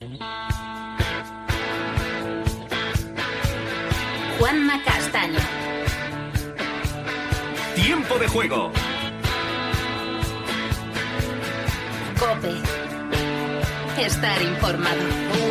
Juanma Castaño. Tiempo de juego. COPE. Estar informado.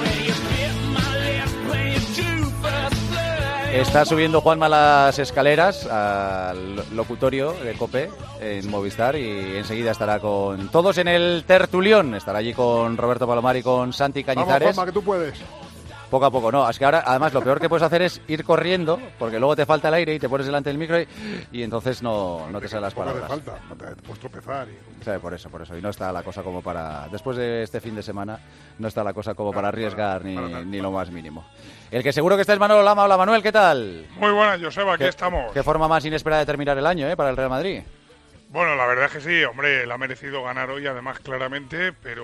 Está subiendo Juanma las escaleras al locutorio de COPE en Movistar y enseguida estará con todos en el tertulión. Estará allí con Roberto Palomar y con Santi Cañizares. Vamos, Juanma, que tú puedes. Poco a poco, no. Es que ahora, además, lo peor que puedes hacer es ir corriendo, porque luego te falta el aire y te pones delante del micro y entonces no te salen las palabras. No te falta, no te puedes tropezar. Sí, por eso. Y no está la cosa como para... Después de este fin de semana, no está la cosa como para arriesgar ni lo más mínimo. El que seguro que está es Manolo Lama. Hola, Manuel, ¿qué tal? Muy buenas, Joseba, aquí estamos. Qué forma más inesperada de terminar el año, para el Real Madrid. Bueno, la verdad es que sí, hombre, él ha merecido ganar hoy, además, claramente, pero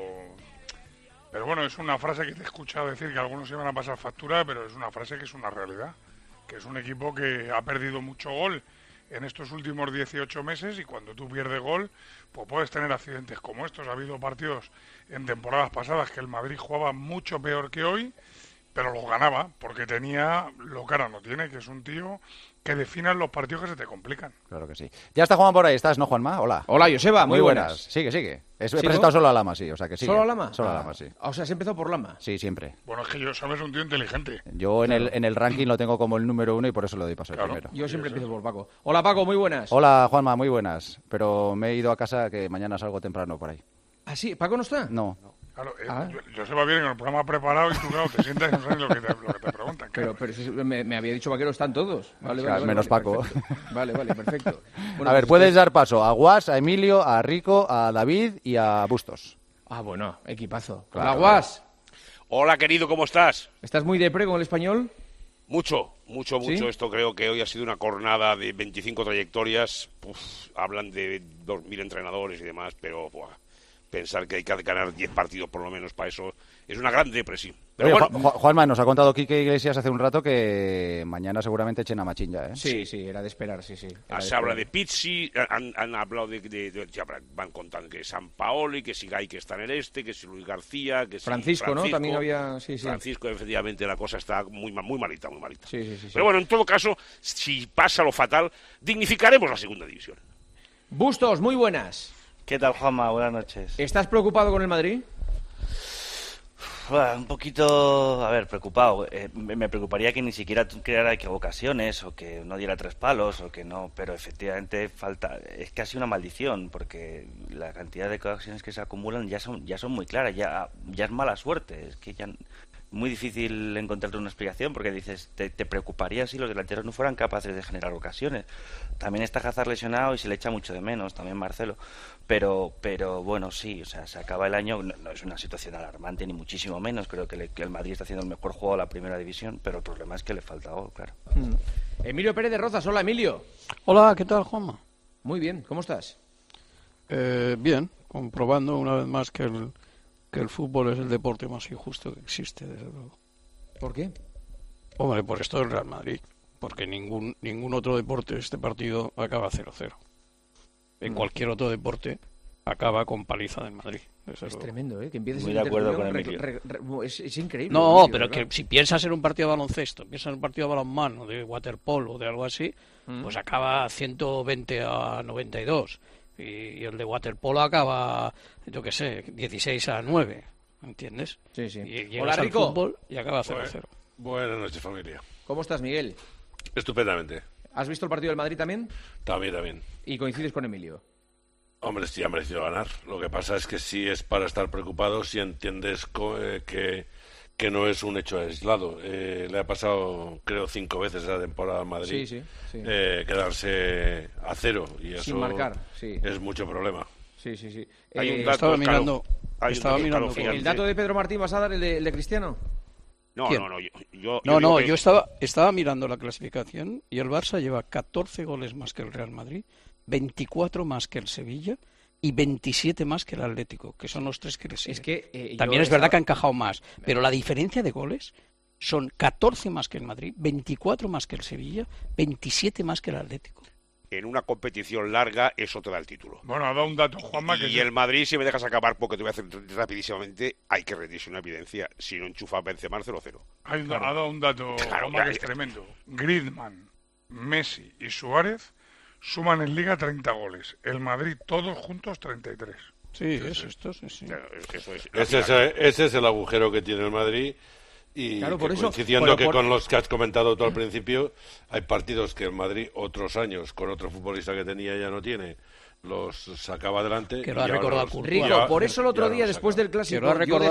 bueno, es una frase que te he escuchado decir que algunos se van a pasar factura, pero es una frase que es una realidad, que es un equipo que ha perdido mucho gol en estos últimos 18 meses y cuando tú pierdes gol, pues puedes tener accidentes como estos. Ha habido partidos en temporadas pasadas que el Madrid jugaba mucho peor que hoy, pero los ganaba porque tenía lo que ahora no tiene, que es un tío que define los partidos que se te complican. Claro que sí. Ya está Juan por ahí, ¿estás, no, Juanma? Hola. Hola, Joseba, muy buenas. Sigue. He presentado solo a Lama, sí, o sea que sigue. ¿Solo a Lama? Solo a Lama, sí. O sea, ¿has empezado por Lama? Sí, siempre. Bueno, es que yo sabes un tío inteligente. Yo en el ranking lo tengo como el número 1 y por eso le doy paso primero. Yo siempre empiezo por Paco. Hola, Paco, muy buenas. Hola, Juanma, muy buenas. Pero me he ido a casa que mañana salgo temprano por ahí. ¿Ah, sí? ¿Paco no está? No. Claro, yo se va bien con el programa preparado y tú, claro, te sientas y no sabes lo que te preguntan. Claro. Pero si me había dicho Vaquero, están todos. Vale, menos Paco. Perfecto. Vale, perfecto. Bueno, a ver, puedes dar paso a Guas, a Emilio, a Rico, a David y a Bustos. Ah, bueno, equipazo. Claro. Hola, Guas. Hola, querido, ¿cómo estás? ¿Estás muy depre con el español? Mucho. ¿Sí? Esto creo que hoy ha sido una jornada de 25 trayectorias. Hablan de 2.000 entrenadores y demás, pero pensar que hay que ganar 10 partidos por lo menos para eso es una gran depresión. Pero oye, bueno. Juanma, nos ha contado Quique Iglesias hace un rato que mañana seguramente echen a Machín ya, ¿eh? Sí, era de esperar, sí. Se habla de Pizzi, han hablado ya van contando que Sampaoli, que si Gai que está en el que si Luis García, que si Francisco, ¿no? También había... Sí. Francisco, efectivamente, la cosa está muy malita. Sí. Pero bueno, en todo caso, si pasa lo fatal, dignificaremos la segunda división. Bustos, muy buenas. ¿Qué tal, Juanma? Buenas noches. ¿Estás preocupado con el Madrid? Un poquito, preocupado. Me preocuparía que ni siquiera creara ocasiones o que no diera 3 palos o que no, pero efectivamente es casi una maldición porque la cantidad de ocasiones que se acumulan ya son muy claras, ya es mala suerte, es que ya muy difícil encontrarte una explicación porque dices, te preocuparía si los delanteros no fueran capaces de generar ocasiones. También está Hazard lesionado y se le echa mucho de menos, también Marcelo, pero bueno, sí, o sea, se acaba el año, no es una situación alarmante ni muchísimo menos, creo que el Madrid está haciendo el mejor juego de la primera división, pero el problema es que le falta gol, claro. Emilio Pérez de Rozas, hola Emilio. Hola, ¿qué tal, Juanma? Muy bien, ¿cómo estás? Bien, comprobando una vez más que el fútbol es el deporte más injusto que existe, desde luego. ¿Por qué? Hombre, por esto del Real Madrid, porque ningún otro deporte este partido acaba 0-0. En cualquier otro deporte acaba con paliza del Madrid. Es luego tremendo, ¿eh? Que empieces muy de acuerdo con Emilio. Es increíble. No, Emilio, pero ¿verdad? que si piensas en un partido de baloncesto, piensas en un partido de balonmano, de waterpolo, de algo así, pues acaba 120-92. Y el de waterpolo acaba, yo qué sé, 16-9, ¿entiendes? Sí. Y llegas Hola, al Rico. fútbol y acaba 0-0. Buenas noches, familia. ¿Cómo estás, Miguel? Estupendamente. ¿Has visto el partido del Madrid también? También. ¿Y coincides con Emilio? Hombre, sí ha merecido ganar. Lo que pasa es que sí es para estar preocupado si entiendes que no es un hecho aislado. Le ha pasado, creo, 5 veces esa temporada al Madrid. Sí. Quedarse a 0 y eso sin marcar, sí. Es mucho problema. Sí. Hay un dato, estaba mirando. ¿El dato de Pedro Martín vas a dar, el de Cristiano? No. Yo estaba mirando la clasificación y el Barça lleva 14 goles más que el Real Madrid, 24 más que el Sevilla y 27 más que el Atlético, que son los 3 que le siguen. Es que, también es verdad que ha encajado más, pero la diferencia de goles son 14 más que el Madrid, 24 más que el Sevilla, 27 más que el Atlético. en una competición larga eso te da el título. Bueno, ha dado un dato, Juanma, que... Y el Madrid, si me dejas acabar, porque te voy a hacer rapidísimamente, hay que rendirse una evidencia. Si no enchufa a Benzema 0-0. Ha dado un dato, Juanma, que es tremendo. Griezmann, Messi y Suárez suman en Liga 30 goles. El Madrid, todos juntos, 33. Sí, eso es. Ese es el agujero que tiene el Madrid. Y claro, por eso, coincidiendo que con los que has comentado tú al principio, hay partidos que el Madrid otros años, con otro futbolista que tenía ya no tiene, los sacaba adelante. Que lo ha recordado Courtois. Rico, por eso el otro día, después del Clásico,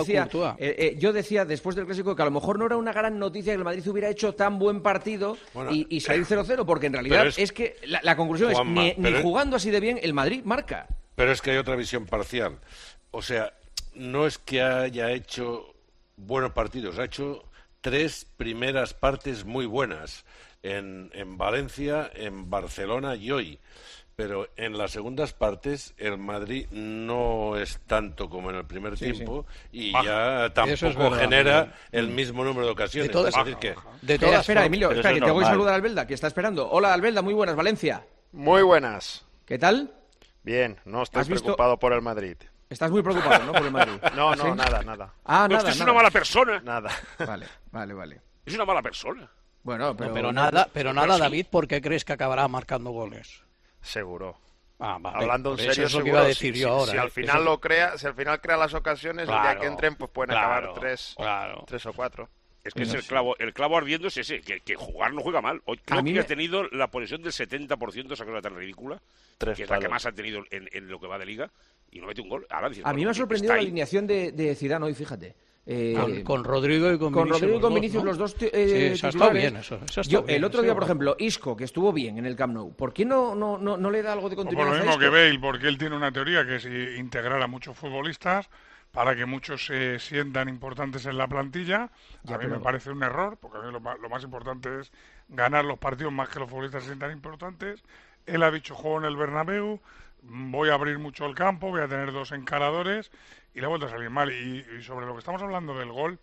yo decía después del Clásico que a lo mejor no era una gran noticia que el Madrid hubiera hecho tan buen partido y salir 0-0, porque en realidad es que la conclusión Juanma, es ni jugando así de bien el Madrid marca. Pero es que hay otra visión parcial. O sea, no es que haya hecho buenos partidos, ha hecho 3 primeras partes muy buenas en Valencia, en Barcelona y hoy. Pero en las segundas partes el Madrid no es tanto como en el primer tiempo y ya tampoco genera el mismo número de ocasiones. Espera, Emilio, que te voy a saludar a Albelda, que está esperando. Hola, Albelda, muy buenas, Valencia. Muy buenas. ¿Qué tal? Bien, no estoy preocupado por el Madrid. Estás muy preocupado, ¿no? Por el Madrid. No, ¿sí? nada. Usted es una mala persona. Nada. Vale. Es una mala persona. Bueno, pero nada, David, ¿por qué crees que acabará marcando goles? Seguro. Vale. Hablando en serio, eso es lo que iba a decir yo ahora. Si al final crea las ocasiones, el día que entren, pues pueden acabar 3 o 4. Es que el clavo ardiendo es ese, que jugar no juega mal. Hoy creo que ha tenido la posesión del 70%, esa cosa tan ridícula, que es la que más ha tenido en lo que va de Liga, y no mete un gol. Ahora dices, a mí me ha sorprendido la alineación de Zidane hoy, fíjate. Con Rodrigo y con Vinicius, ¿no? los dos sí, eso está bien, eso está bien, el otro día, por ejemplo, Isco, que estuvo bien en el Camp Nou, ¿por qué no le da algo de continuidad? Por lo mismo que Bale, porque él tiene una teoría que es integrar a muchos futbolistas para que muchos se sientan importantes en la plantilla. A mí me parece un error, porque a mí lo más importante es ganar los partidos más que los futbolistas se sientan importantes. Él ha dicho, juego en el Bernabéu, voy a abrir mucho el campo, voy a tener 2 encaradores, y le ha vuelto a salir mal. Y sobre lo que estamos hablando del gol,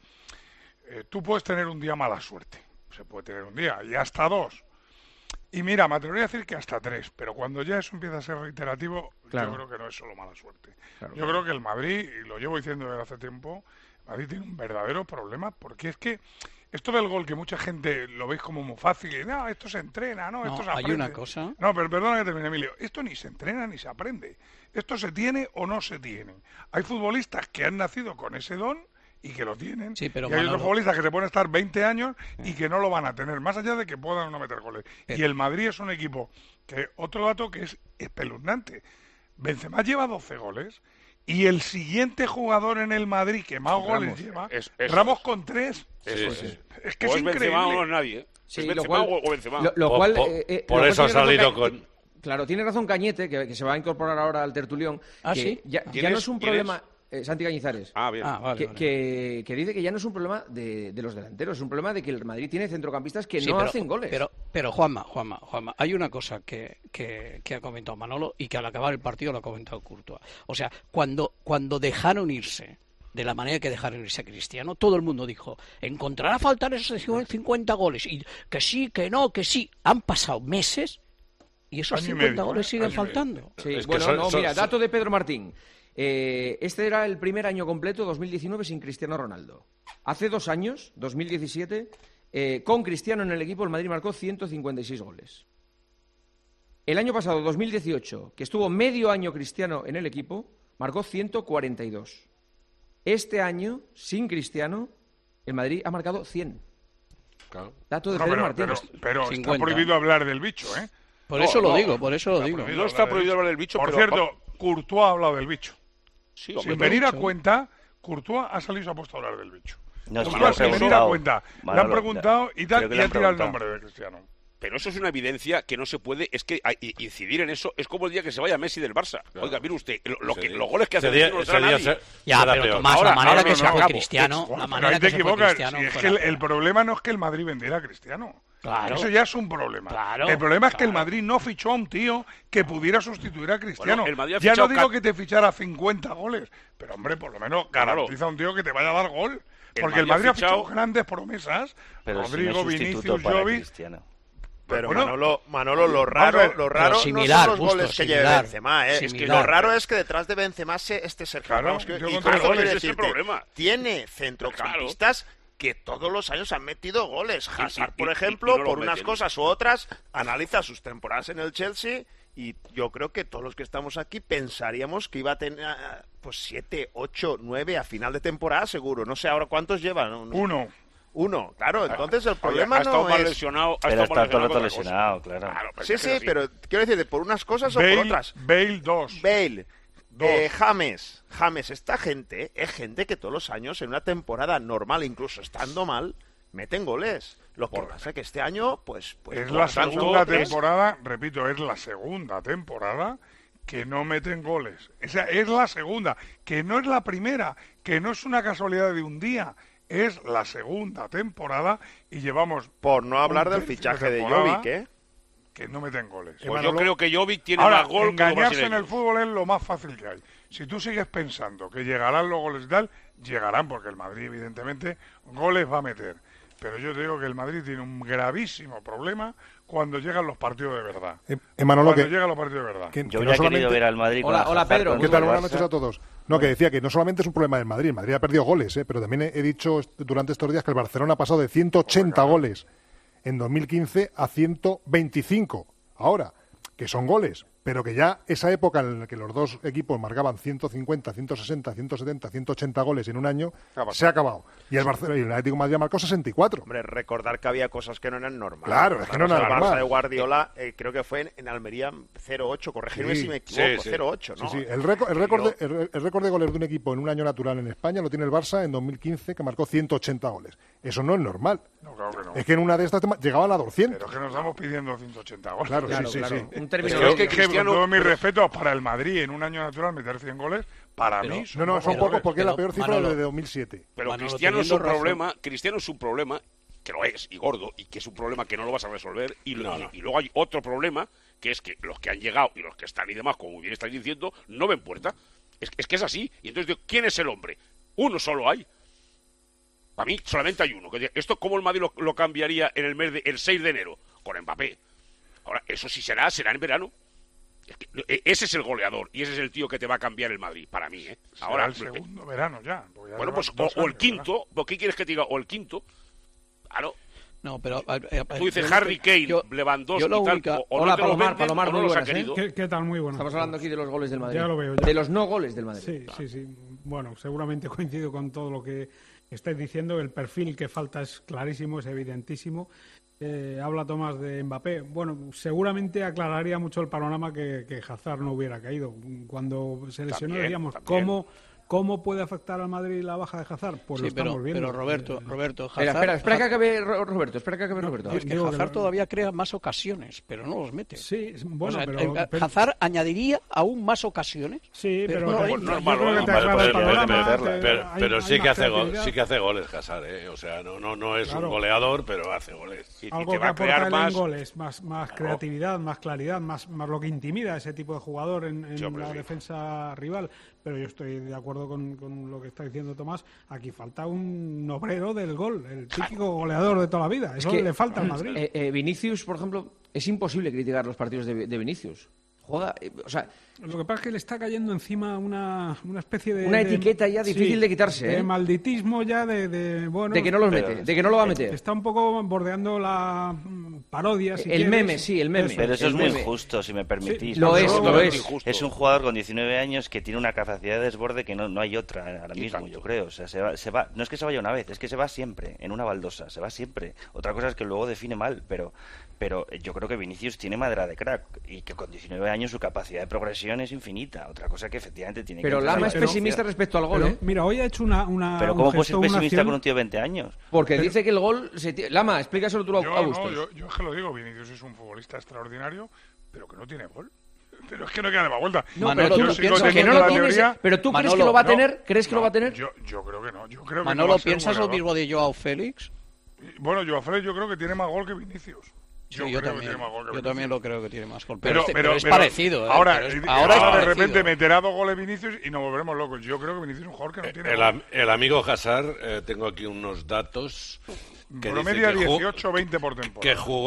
tú puedes tener un día mala suerte, se puede tener un día, y hasta 2. Y mira, me atrevería a decir que hasta 3, pero cuando ya eso empieza a ser reiterativo, yo creo que no es solo mala suerte. Yo creo que el Madrid, y lo llevo diciendo desde hace tiempo, el Madrid tiene un verdadero problema, porque es que esto del gol, que mucha gente lo veis como muy fácil, y no, esto se entrena, esto se aprende. Hay una cosa... No, pero perdona que termine, Emilio, esto ni se entrena ni se aprende. Esto se tiene o no se tiene. Hay futbolistas que han nacido con ese don y que lo tienen, y hay otros futbolistas que se pueden estar 20 años y que no lo van a tener, más allá de que puedan o no meter goles. Y el Madrid es un equipo que, otro dato que es espeluznante, Benzema lleva 12 goles y el siguiente jugador en el Madrid que más goles lleva, Ramos con 3. Es que es increíble. Benzema o no es nadie. Sí, es Benzema o Benzema. Por eso ha salido con... Claro, tiene razón Cañete, que se va a incorporar ahora al tertulión. ¿Sí? Ya no es un problema... Santi Cañizares, bien. Que dice que ya no es un problema de los delanteros, es un problema de que el Madrid tiene centrocampistas que no hacen goles. Pero Juanma, hay una cosa que ha comentado Manolo y que al acabar el partido lo ha comentado Courtois. O sea, cuando dejaron irse, de la manera que dejaron irse a Cristiano, todo el mundo dijo, encontrará faltar esos 50 goles, y que sí, que no, que sí. Han pasado meses y esos 50 goles siguen faltando. Sí, mira, dato de Pedro Martín. Este era el primer año completo, 2019, sin Cristiano Ronaldo. Hace 2 años, 2017, con Cristiano en el equipo, el Madrid marcó 156 goles. El año pasado, 2018, que estuvo medio año Cristiano en el equipo, marcó 142. Este año, sin Cristiano, el Madrid ha marcado 100. Claro. Dato de Pedro Martín. Pero está prohibido hablar del bicho, ¿eh? Por eso lo digo. No está prohibido hablar del bicho, Por cierto, Courtois ha hablado del bicho. Sí, sin venir a cuenta, Courtois ha salido y se ha puesto a hablar del bicho. No, Courtois, sin venir a cuenta, le han preguntado y tal, y ha tirado el nombre de Cristiano. Pero eso es una evidencia que no se puede, es que incidir en eso es como el día que se vaya Messi del Barça. Claro. Oiga, mire usted, los goles que hace Cristiano no será nadie. Pero Tomás, la manera que se fue Cristiano, la manera que se fue Cristiano... Es que el problema no es que el Madrid vendiera a Cristiano. Claro. Eso ya es un problema. Claro, el problema es que el Madrid no fichó a un tío que pudiera sustituir a Cristiano. Bueno, ya no digo que te fichara 50 goles, pero hombre, por lo menos garantiza a un tío que te vaya a dar gol. Porque el Madrid ha fichado grandes promesas. Pero Rodrigo, si no Vinicius, para Jovic. Cristiano. Pero bueno, Manolo, lo raro similar, no son los goles que lleve Benzema, ¿eh? Similar, es que lo raro es que detrás de Benzema esté Sergio Ramos. Goles es el problema. Tiene centrocampistas que todos los años han metido goles. Hazard, por ejemplo, por unas cosas u otras, analiza sus temporadas en el Chelsea y yo creo que todos los que estamos aquí pensaríamos que iba a tener pues 7, 8, 9 a final de temporada seguro. No sé ahora cuántos llevan. Uno, claro, entonces el problema no es... Lesionado, pero está todo el rato lesionado, claro. Sí, pero quiero decir, por unas cosas o por otras. Bale 2. James, esta gente es gente que todos los años en una temporada normal, incluso estando mal, meten goles. Lo que pasa es que este año, pues es la segunda temporada, repito, es la segunda temporada que no meten goles. O sea, es la segunda, que no es la primera, que no es una casualidad de un día. Es la segunda temporada y llevamos... Por no hablar del fichaje de Jovic, ¿eh? Que no meten goles. Pues yo creo que Jovic tiene Ahora, más gol que engañarse en el fútbol es lo más fácil que hay. Si tú sigues pensando que llegarán los goles y tal, llegarán, porque el Madrid, evidentemente, goles va a meter. Pero yo te digo que el Madrid tiene un gravísimo problema cuando llegan los partidos de verdad. Llegan los partidos de verdad. Yo ya he querido ver al Madrid. Hola Pedro. ¿Qué tal? Buenas noches a todos. No, que decía que no solamente es un problema del Madrid. El Madrid ha perdido goles, pero también he dicho durante estos días que el Barcelona ha pasado de 180 goles en 2015 a 125 ahora, que son goles, pero que ya esa época en la que los dos equipos marcaban 150, 160, 170, 180 goles en un año, se ha acabado. Y el Barcelona y el Atlético de Madrid marcó 64. Hombre, recordar que había cosas que no eran normales. Claro, es que no eran normales. El Barça de Guardiola, creo que fue en Almería 0-8, corregirme si me equivoco, 0-8, ¿no? Sí. El récord de goles de un equipo en un año natural en España lo tiene el Barça en 2015, que marcó 180 goles. Eso no es normal. No, claro que no. Es que en una de estas llegaban a 200. Pero es que nos estamos pidiendo 180 goles. Claro. Un término con todos mis respetos para el Madrid en un año natural meter 100 goles, para mí son pocos porque es la peor cifra desde 2007. Pero Manolo, Cristiano es un problema, que lo es, y gordo, y que es un problema que no lo vas a resolver, y luego hay otro problema, que es que los que han llegado y los que están y demás, como bien estáis diciendo, no ven puerta. Es que es así. Y entonces digo, ¿quién es el hombre? Uno solo hay. Para mí solamente hay uno. Esto, ¿cómo el Madrid lo cambiaría en el 6 de enero? Con Mbappé. Ahora, eso sí será en verano. Ese es el goleador y ese es el tío que te va a cambiar el Madrid, para mí, ¿eh? Ahora el segundo verano ya. Bueno, pues o el quinto, ¿qué quieres que te diga? O el quinto. Claro. No, pero tú dices Harry Kane, Lewandowski y tal. Hola, Palomar, muy buenas, ¿Qué tal? Muy buenas. Estamos hablando aquí de los goles del Madrid. Ya lo veo. De los no goles del Madrid. Sí. Bueno, seguramente coincido con todo lo que estáis diciendo. El perfil que falta es clarísimo, es evidentísimo. Habla Tomás de Mbappé. Bueno, seguramente aclararía mucho el panorama que Hazard no hubiera caído. Cuando se lesionó, decíamos, ¿cómo puede afectar al Madrid la baja de Hazard? Pues lo estamos viendo. Pero Roberto, Hazard... Espera que acabe Roberto. Es que Hazard todavía crea más ocasiones, pero no los mete. Sí, bueno, pero Hazard añadiría aún más ocasiones. Sí, pero pero sí que hace goles Hazard, O sea, no es un goleador, pero hace goles. Algo que aporta en goles, más creatividad, más claridad, más lo que intimida a ese tipo de jugador en la defensa rival. Pero yo estoy de acuerdo con lo que está diciendo Tomás. Aquí falta un obrero del gol, el típico goleador de toda la vida. Eso le falta al Madrid. Vinicius, por ejemplo, es imposible criticar los partidos de Vinicius. Juega, lo que pasa es que le está cayendo encima una especie de... Una etiqueta ya difícil de quitarse. De malditismo ya, de que no los mete, de que no lo va a meter. Está un poco bordeando la parodia, el meme. Pero eso es muy injusto, si me permitís. Sí, lo es. Es un jugador con 19 años que tiene una capacidad de desborde que no hay otra ahora mismo, yo creo. O sea, se va, no es que se vaya una vez, es que se va siempre, en una baldosa, se va siempre. Otra cosa es que luego define mal, pero yo creo que Vinicius tiene madera de crack y que con 19 años su capacidad de progresión es infinita. Otra cosa que efectivamente tiene pero que... Lama es pesimista respecto al gol, Mira, hoy ha hecho una Pero ¿cómo puedes ser pesimista con un tío de 20 años? Porque dice que el gol... Lama, explícaselo tú a Bustos. Yo es que lo digo, Vinicius es un futbolista extraordinario, pero que no tiene gol. Pero es que no queda de más vuelta. Pero tú crees que lo va a tener. ¿Crees que lo va a tener? Yo creo que no. Manolo, ¿piensas lo mismo de Joao Félix? Bueno, Joao Félix yo creo que tiene más gol que Vinicius. Yo también lo creo que tiene más gol. Pero es parecido. Ahora de repente meterá 2 goles Vinicius y nos volveremos locos. Yo creo que Vinicius es un jugador que no tiene gol. El amigo Hazard, tengo aquí unos datos. Que promedia 18-20 por temporada. Que jugó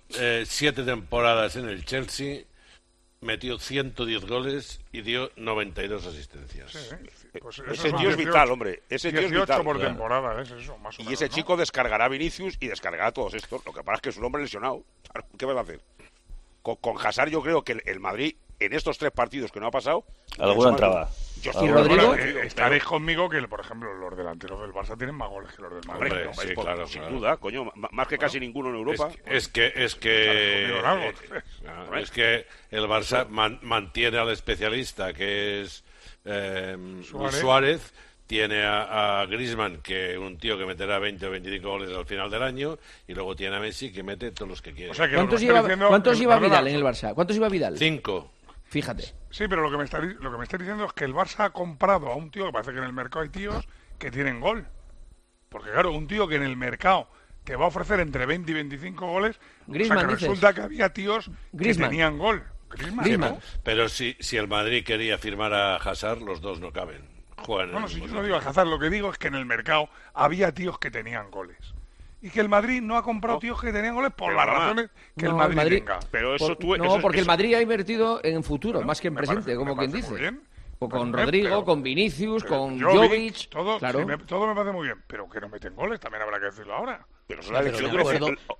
7 temporadas en el Chelsea, metió 110 goles y dio 92 asistencias. Pues ese tío es vital, hombre. Ese tío es vital. por temporada, es eso, más o menos. Y ese chico descargará a Vinicius y descargará a todos estos. Lo que pasa es que es un hombre lesionado. ¿Qué vas a hacer? Con Hazard yo creo que el Madrid, en estos 3 partidos que no ha pasado... Alguna entraba. ¿Y Rodrigo? Estaréis conmigo que, por ejemplo, los delanteros del Barça tienen más goles que los del Madrid. Hombre, sí, claro, sin duda, coño, más que casi ninguno en Europa. Es que el Barça mantiene al especialista, que es Suárez. Tiene a Griezmann, que es un tío que meterá 20 o 25 goles al final del año, y luego tiene a Messi, que mete todos los que quiere. O sea, que ¿Cuántos lleva Vidal en el Barça? ¿Cuántos lleva Vidal? 5. Fíjate. Sí, pero lo que me está diciendo es que el Barça ha comprado a un tío, que parece que en el mercado hay tíos que tienen gol. Porque claro, un tío que en el mercado te va a ofrecer entre 20 y 25 goles, Griezmann, o sea que resulta que había tíos que tenían gol. Griezmann. ¿no? Pero si el Madrid quería firmar a Hazard, los dos no caben. Bueno, si yo no digo a Hazard, lo que digo es que en el mercado había tíos que tenían goles. Y que el Madrid no ha comprado tíos que tenían goles por las razones que el Madrid tenga. Pero eso porque el Madrid ha invertido en futuro, más que en presente, como quien dice. O con Rodrigo, con Vinicius, con Jovic. Todo, claro. todo me parece muy bien, pero que no meten goles, también habrá que decirlo ahora. Pero eso es la elección de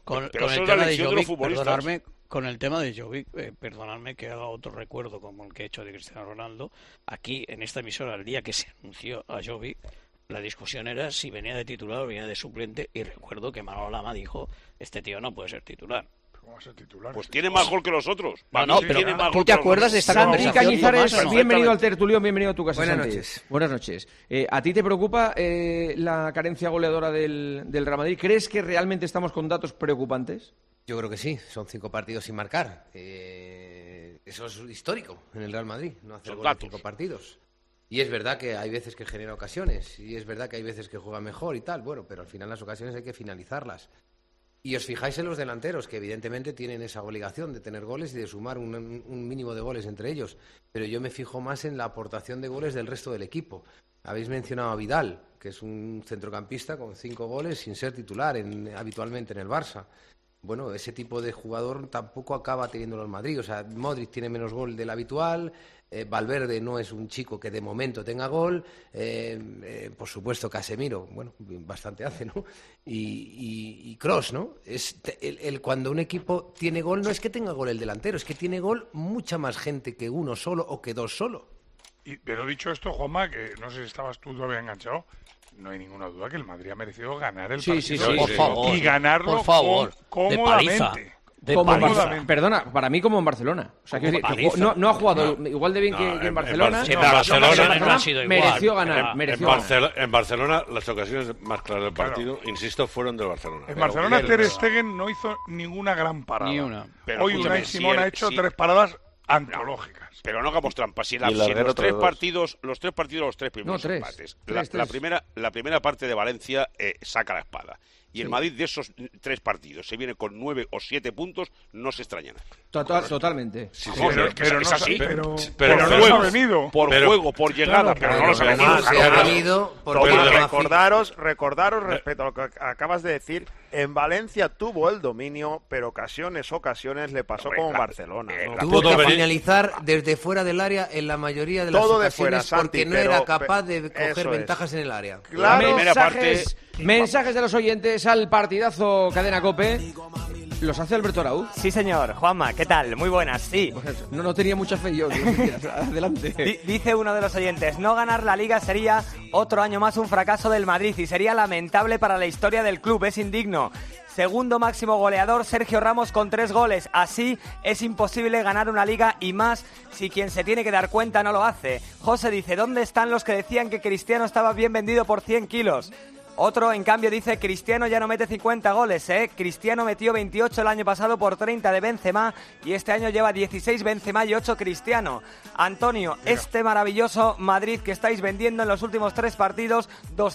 los futbolistas. Perdonadme, con el tema de Jovic, perdonadme que haga otro recuerdo como el que he hecho de Cristiano Ronaldo. Aquí, en esta emisora, el día que se anunció a Jovic, la discusión era si venía de titular o venía de suplente, y recuerdo que Manolo Lama dijo, este tío no puede ser titular. ¿Cómo va a ser titular? Pues tiene más gol que los otros. No, pero ¿tú te acuerdas de esta conversación? Sandri Cañizares, ¿no? bienvenido al tertulión, bienvenido a tu casa. Buenas Santi. noches. Buenas noches. ¿A ti te preocupa la carencia goleadora del Real Madrid? ¿Crees que realmente estamos con datos preocupantes? Yo creo que sí, son 5 partidos sin marcar. Eso es histórico en el Real Madrid, no hacer gol en 5 partidos. Y es verdad que hay veces que genera ocasiones, y es verdad que hay veces que juega mejor y tal, bueno, pero al final las ocasiones hay que finalizarlas. Y os fijáis en los delanteros, que evidentemente tienen esa obligación de tener goles y de sumar un mínimo de goles entre ellos. Pero yo me fijo más en la aportación de goles del resto del equipo. Habéis mencionado a Vidal, que es un centrocampista con 5 goles sin ser titular habitualmente en el Barça. Bueno, ese tipo de jugador tampoco acaba teniéndolo el Madrid. O sea, Modric tiene menos gol del habitual. Valverde no es un chico que de momento tenga gol, por supuesto Casemiro, bueno, bastante hace, ¿no? Y Kroos, ¿no? Cuando un equipo tiene gol no es que tenga gol el delantero, es que tiene gol mucha más gente que uno solo o que 2 solo. Pero dicho esto, Juanma, que no sé si estabas tú todavía enganchado, no hay ninguna duda que el Madrid ha merecido ganar el partido. Sí, por favor, y ganarlo por favor, cómodamente. Perdona, para mí como en Barcelona. O sea, no ha jugado igual de bien que en Barcelona. En Barcelona no ha sido igual. Mereció ganar. En Barcelona las ocasiones más claras del partido, insisto, fueron del Barcelona. En Barcelona Ter Stegen no hizo ninguna gran parada. Ni una. Pero, hoy Unai Simón ha hecho 3 paradas antológicas. Pero no hagamos trampas. Si los 3 partidos, los 3 primeros empates, la primera parte de Valencia saca la espada. Y el Madrid de esos 3 partidos se viene con 9 o 7 puntos, no se extrañan. Totalmente. Sí, pero es así. Pero no ha venido. Por juego, por llegada, pero no los ha venido. Se ha venido recordaros respecto a lo que acabas de decir, en Valencia tuvo el dominio, pero ocasiones le pasó como en Barcelona. Tuvo que finalizar desde fuera del área en la mayoría de las ocasiones porque no era capaz de coger ventajas en el área. Claro. Mensajes de los oyentes al partidazo Cadena COPE. ¿Los hace Alberto Araúz? Sí, señor. Juanma, ¿qué tal? Muy buenas, sí. No tenía mucha fe yo. Adelante. Dice uno de los oyentes, no ganar la Liga sería otro año más un fracaso del Madrid y sería lamentable para la historia del club, es indigno. Segundo máximo goleador, Sergio Ramos con 3 goles. Así es imposible ganar una Liga y más si quien se tiene que dar cuenta no lo hace. José dice, ¿dónde están los que decían que Cristiano estaba bien vendido por 100 kilos? Otro, en cambio, dice, Cristiano ya no mete 50 goles, ¿eh? Cristiano metió 28 el año pasado por 30 de Benzema y este año lleva 16 Benzema y 8 Cristiano. Antonio, este maravilloso Madrid que estáis vendiendo en los últimos 3 partidos,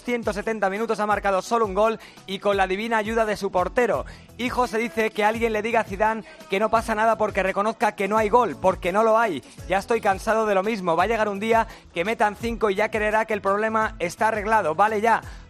270 minutos ha marcado solo un gol y con la divina ayuda de su portero. Y José dice que alguien le diga a Zidane que no pasa nada porque reconozca que no hay gol, porque no lo hay. Ya estoy cansado de lo mismo, va a llegar un día que metan 5 y ya creerá que el problema está arreglado. Vale ya.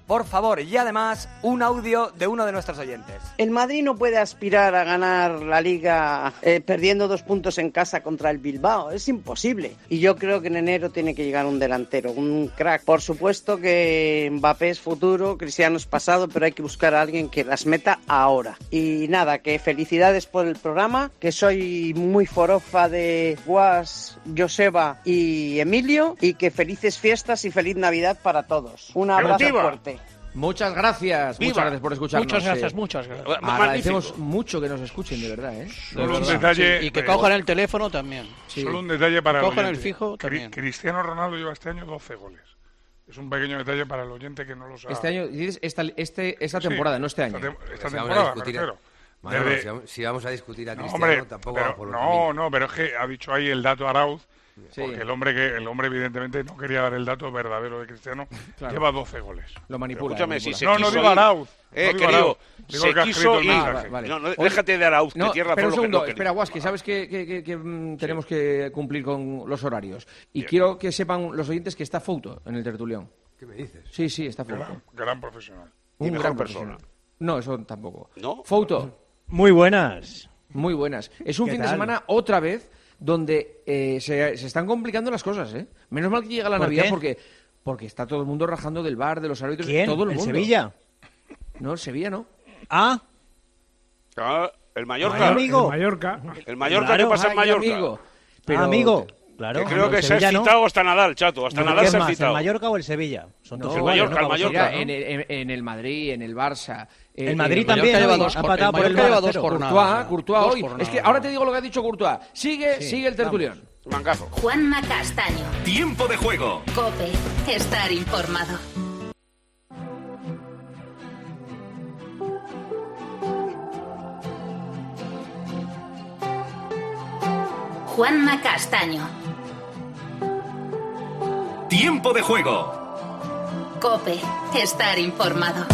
por favor, y además un audio de uno de nuestros oyentes. El Madrid no puede aspirar a ganar la Liga perdiendo 2 puntos en casa contra el Bilbao, es imposible. Y yo creo que en enero tiene que llegar un delantero, un crack. Por supuesto que Mbappé es futuro, Cristiano es pasado, pero hay que buscar a alguien que las meta ahora. Y nada, que felicidades por el programa, que soy muy forofa de Guas, Joseba y Emilio, y que felices fiestas y feliz Navidad para todos. Un abrazo fuerte. Muchas gracias, muchas gracias por escucharnos. Muchas gracias. Agradecemos mucho que nos escuchen, de verdad, ¿eh? Solo un detalle. Sí, y que cojan el teléfono también. Sí. Solo un detalle para el cojan oyente. el fijo también. Cristiano Ronaldo lleva este año 12 goles. Es un pequeño detalle para el oyente que no lo sabe. Este año, dices esta temporada, no este año. Si Esta vamos temporada, a discutir, me refiero. Manolo, si vamos a discutir a Cristiano, hombre, tampoco pero, va por lo no, pero es que ha dicho ahí el dato Arauz. Sí. Porque el hombre evidentemente no quería dar el dato verdadero de Cristiano. Claro. Lleva 12 goles. Lo manipula. Escúchame, manipula. si se No quiso digo Arauz. querido, Digo se el que ha quiso escrito el ir. mensaje. Vale. No, déjate de Arauz, No, que tierra espera un por lo segundo, que no espera, Guasqui, sabes que tenemos que cumplir con los horarios. Y quiero que sepan los oyentes que está Fouto en el tertulión. ¿Qué me dices? Sí, está Fouto. Gran profesional. Un mejor gran persona. profesional. No, eso tampoco. ¿No? Fouto. Muy buenas. Muy buenas. Es un ¿Qué fin de tal? semana otra vez donde se están complicando las cosas, ¿eh? Menos mal que llega la ¿Por Navidad qué? porque está todo el mundo rajando del VAR, de los árbitros, ¿Quién? todo el mundo. Sevilla? No, el Sevilla no. Ah, El Mallorca. amigo. En Mallorca. El Mallorca, Claro. ¿qué pasa en Ay, Mallorca? amigo. Pero amigo. Claro. Que creo el que se ha Sevilla no. excitado hasta Nadal, chato. Hasta ¿Qué Nadal se ha más, excitado. ¿el Mallorca o el Sevilla? Son No, todos el iguales, Mallorca, ¿no? el Mallorca. Mira, en el Madrid, en el Barça. El Madrid en también lleva hoy dos ha por- empatado el por el Mallorca lleva Barça, dos por pero- nada. Courtois Dos hoy. por Es que nada. ahora te digo lo que ha dicho Courtois. Sigue el tertulión. Mangazo. Juanma Castaño. Tiempo de juego. COPE. Estar informado. Juanma Castaño. Tiempo de juego. COPE. Estar informado.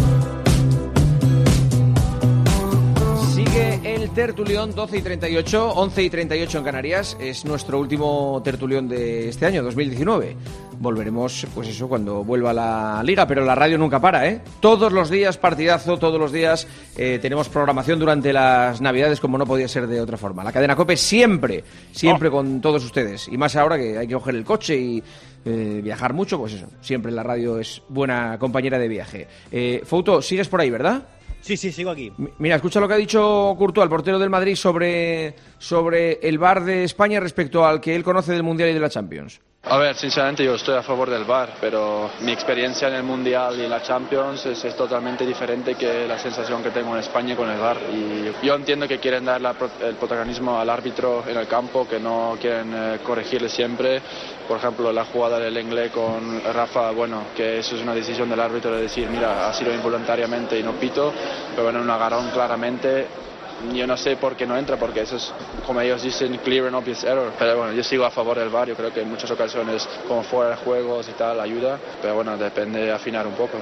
Sigue el tertulión 12:38, 11:38 en Canarias. Es nuestro último tertulión de este año, 2019. Volveremos, pues eso, cuando vuelva la Liga, pero la radio nunca para, ¿eh? Todos los días partidazo, todos los días tenemos programación durante las Navidades, como no podía ser de otra forma. La cadena COPE siempre con todos ustedes. Y más ahora que hay que coger el coche y viajar mucho, pues eso, siempre la radio es buena compañera de viaje. Fouto, sigues por ahí, ¿verdad? Sí, sigo aquí. Mira, escucha lo que ha dicho Courtois, el portero del Madrid, sobre el VAR de España respecto al que él conoce del Mundial y de la Champions. A ver, sinceramente yo estoy a favor del VAR, pero mi experiencia en el Mundial y la Champions es totalmente diferente que la sensación que tengo en España con el VAR. Y yo entiendo que quieren dar el protagonismo al árbitro en el campo, que no quieren corregirle siempre. Por ejemplo, la jugada del Lenglet con Rafa, bueno, que eso es una decisión del árbitro de decir, mira, ha sido involuntariamente y no pito, pero bueno, un agarrón claramente. Yo no sé por qué no entra, porque eso es, como ellos dicen, clear and obvious error. Pero bueno, yo sigo a favor del VAR, yo creo que en muchas ocasiones, como fuera de juegos y tal, ayuda. Pero bueno, depende de afinar un poco.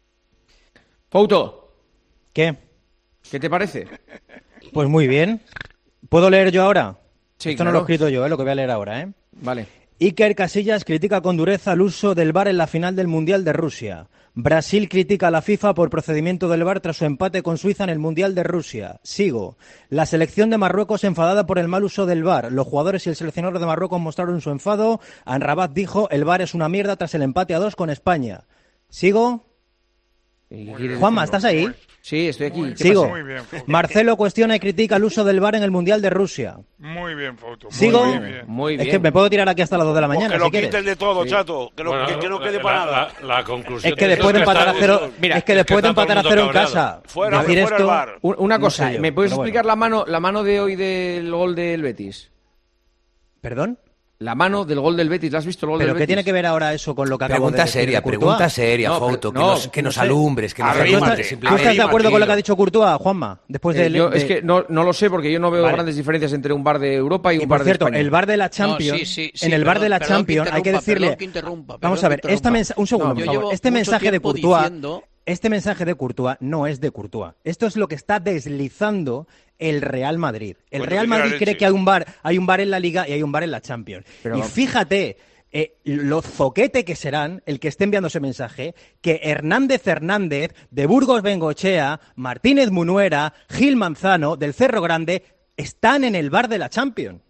Fouto. ¿Qué? ¿Qué te parece? Pues muy bien. ¿Puedo leer yo ahora? Sí, Esto claro. no lo he escrito yo, lo que voy a leer ahora, ¿eh? Vale. Iker Casillas critica con dureza el uso del VAR en la final del Mundial de Rusia. Brasil critica a la FIFA por procedimiento del VAR tras su empate con Suiza en el Mundial de Rusia. Sigo. La selección de Marruecos enfadada por el mal uso del VAR. Los jugadores y el seleccionador de Marruecos mostraron su enfado. Amrabat dijo, el VAR es una mierda tras el empate a 2 con España. Sigo. Juanma, ¿estás ahí? Sí, estoy aquí. Sigo. Muy bien, Fouto. Marcelo cuestiona y critica el uso del VAR en el Mundial de Rusia. Muy bien, Fouto. ¿Sigo? Muy bien. Muy Es bien. que me puedo tirar aquí hasta las 2 de la mañana, Pues que lo si quieres. quiten de todo, Sí. chato. Que, Bueno, que no quede para nada. La conclusión Es que de después de esto empatar a está- cero, Mira, es que después de está todo empatar a el mundo cero en cabreado. casa, Fuera decir el esto, VAR. Una no cosa, sé yo, ¿me puedes pero explicar la mano de hoy del gol del Betis? ¿Perdón? La mano del gol del Betis, ¿la has visto el gol ¿Pero del qué Betis? tiene que ver ahora eso con lo que acabo de Pregunta decir seria, de Courtois? pregunta seria, No, pero- Fouto, no, que nos no sé. alumbres, que nos ¿Tú alumbres, estás, simplemente. ¿Tú estás de acuerdo con lo que ha Tranquilo. dicho Courtois, Juanma? Después de, Es que no lo sé porque yo no veo Vale. grandes diferencias entre un bar de Europa y Y un por bar cierto, de España. el VAR de la Champions, en el VAR de la Champions hay que decirle... Vamos a ver, un segundo, por favor. Este mensaje de Courtois... Este mensaje de Courtois no es de Courtois. Esto es lo que está deslizando el Real Madrid. El Bueno, Real que tiene Madrid la cree leche. que hay un VAR en la Liga y hay un VAR en la Champions. Pero y vamos. fíjate lo zoquete que serán el que esté enviando ese mensaje, que Hernández, de Burgos Bengoechea, Martínez Munuera, Gil Manzano, del Cerro Grande, están en el bar de la Champions.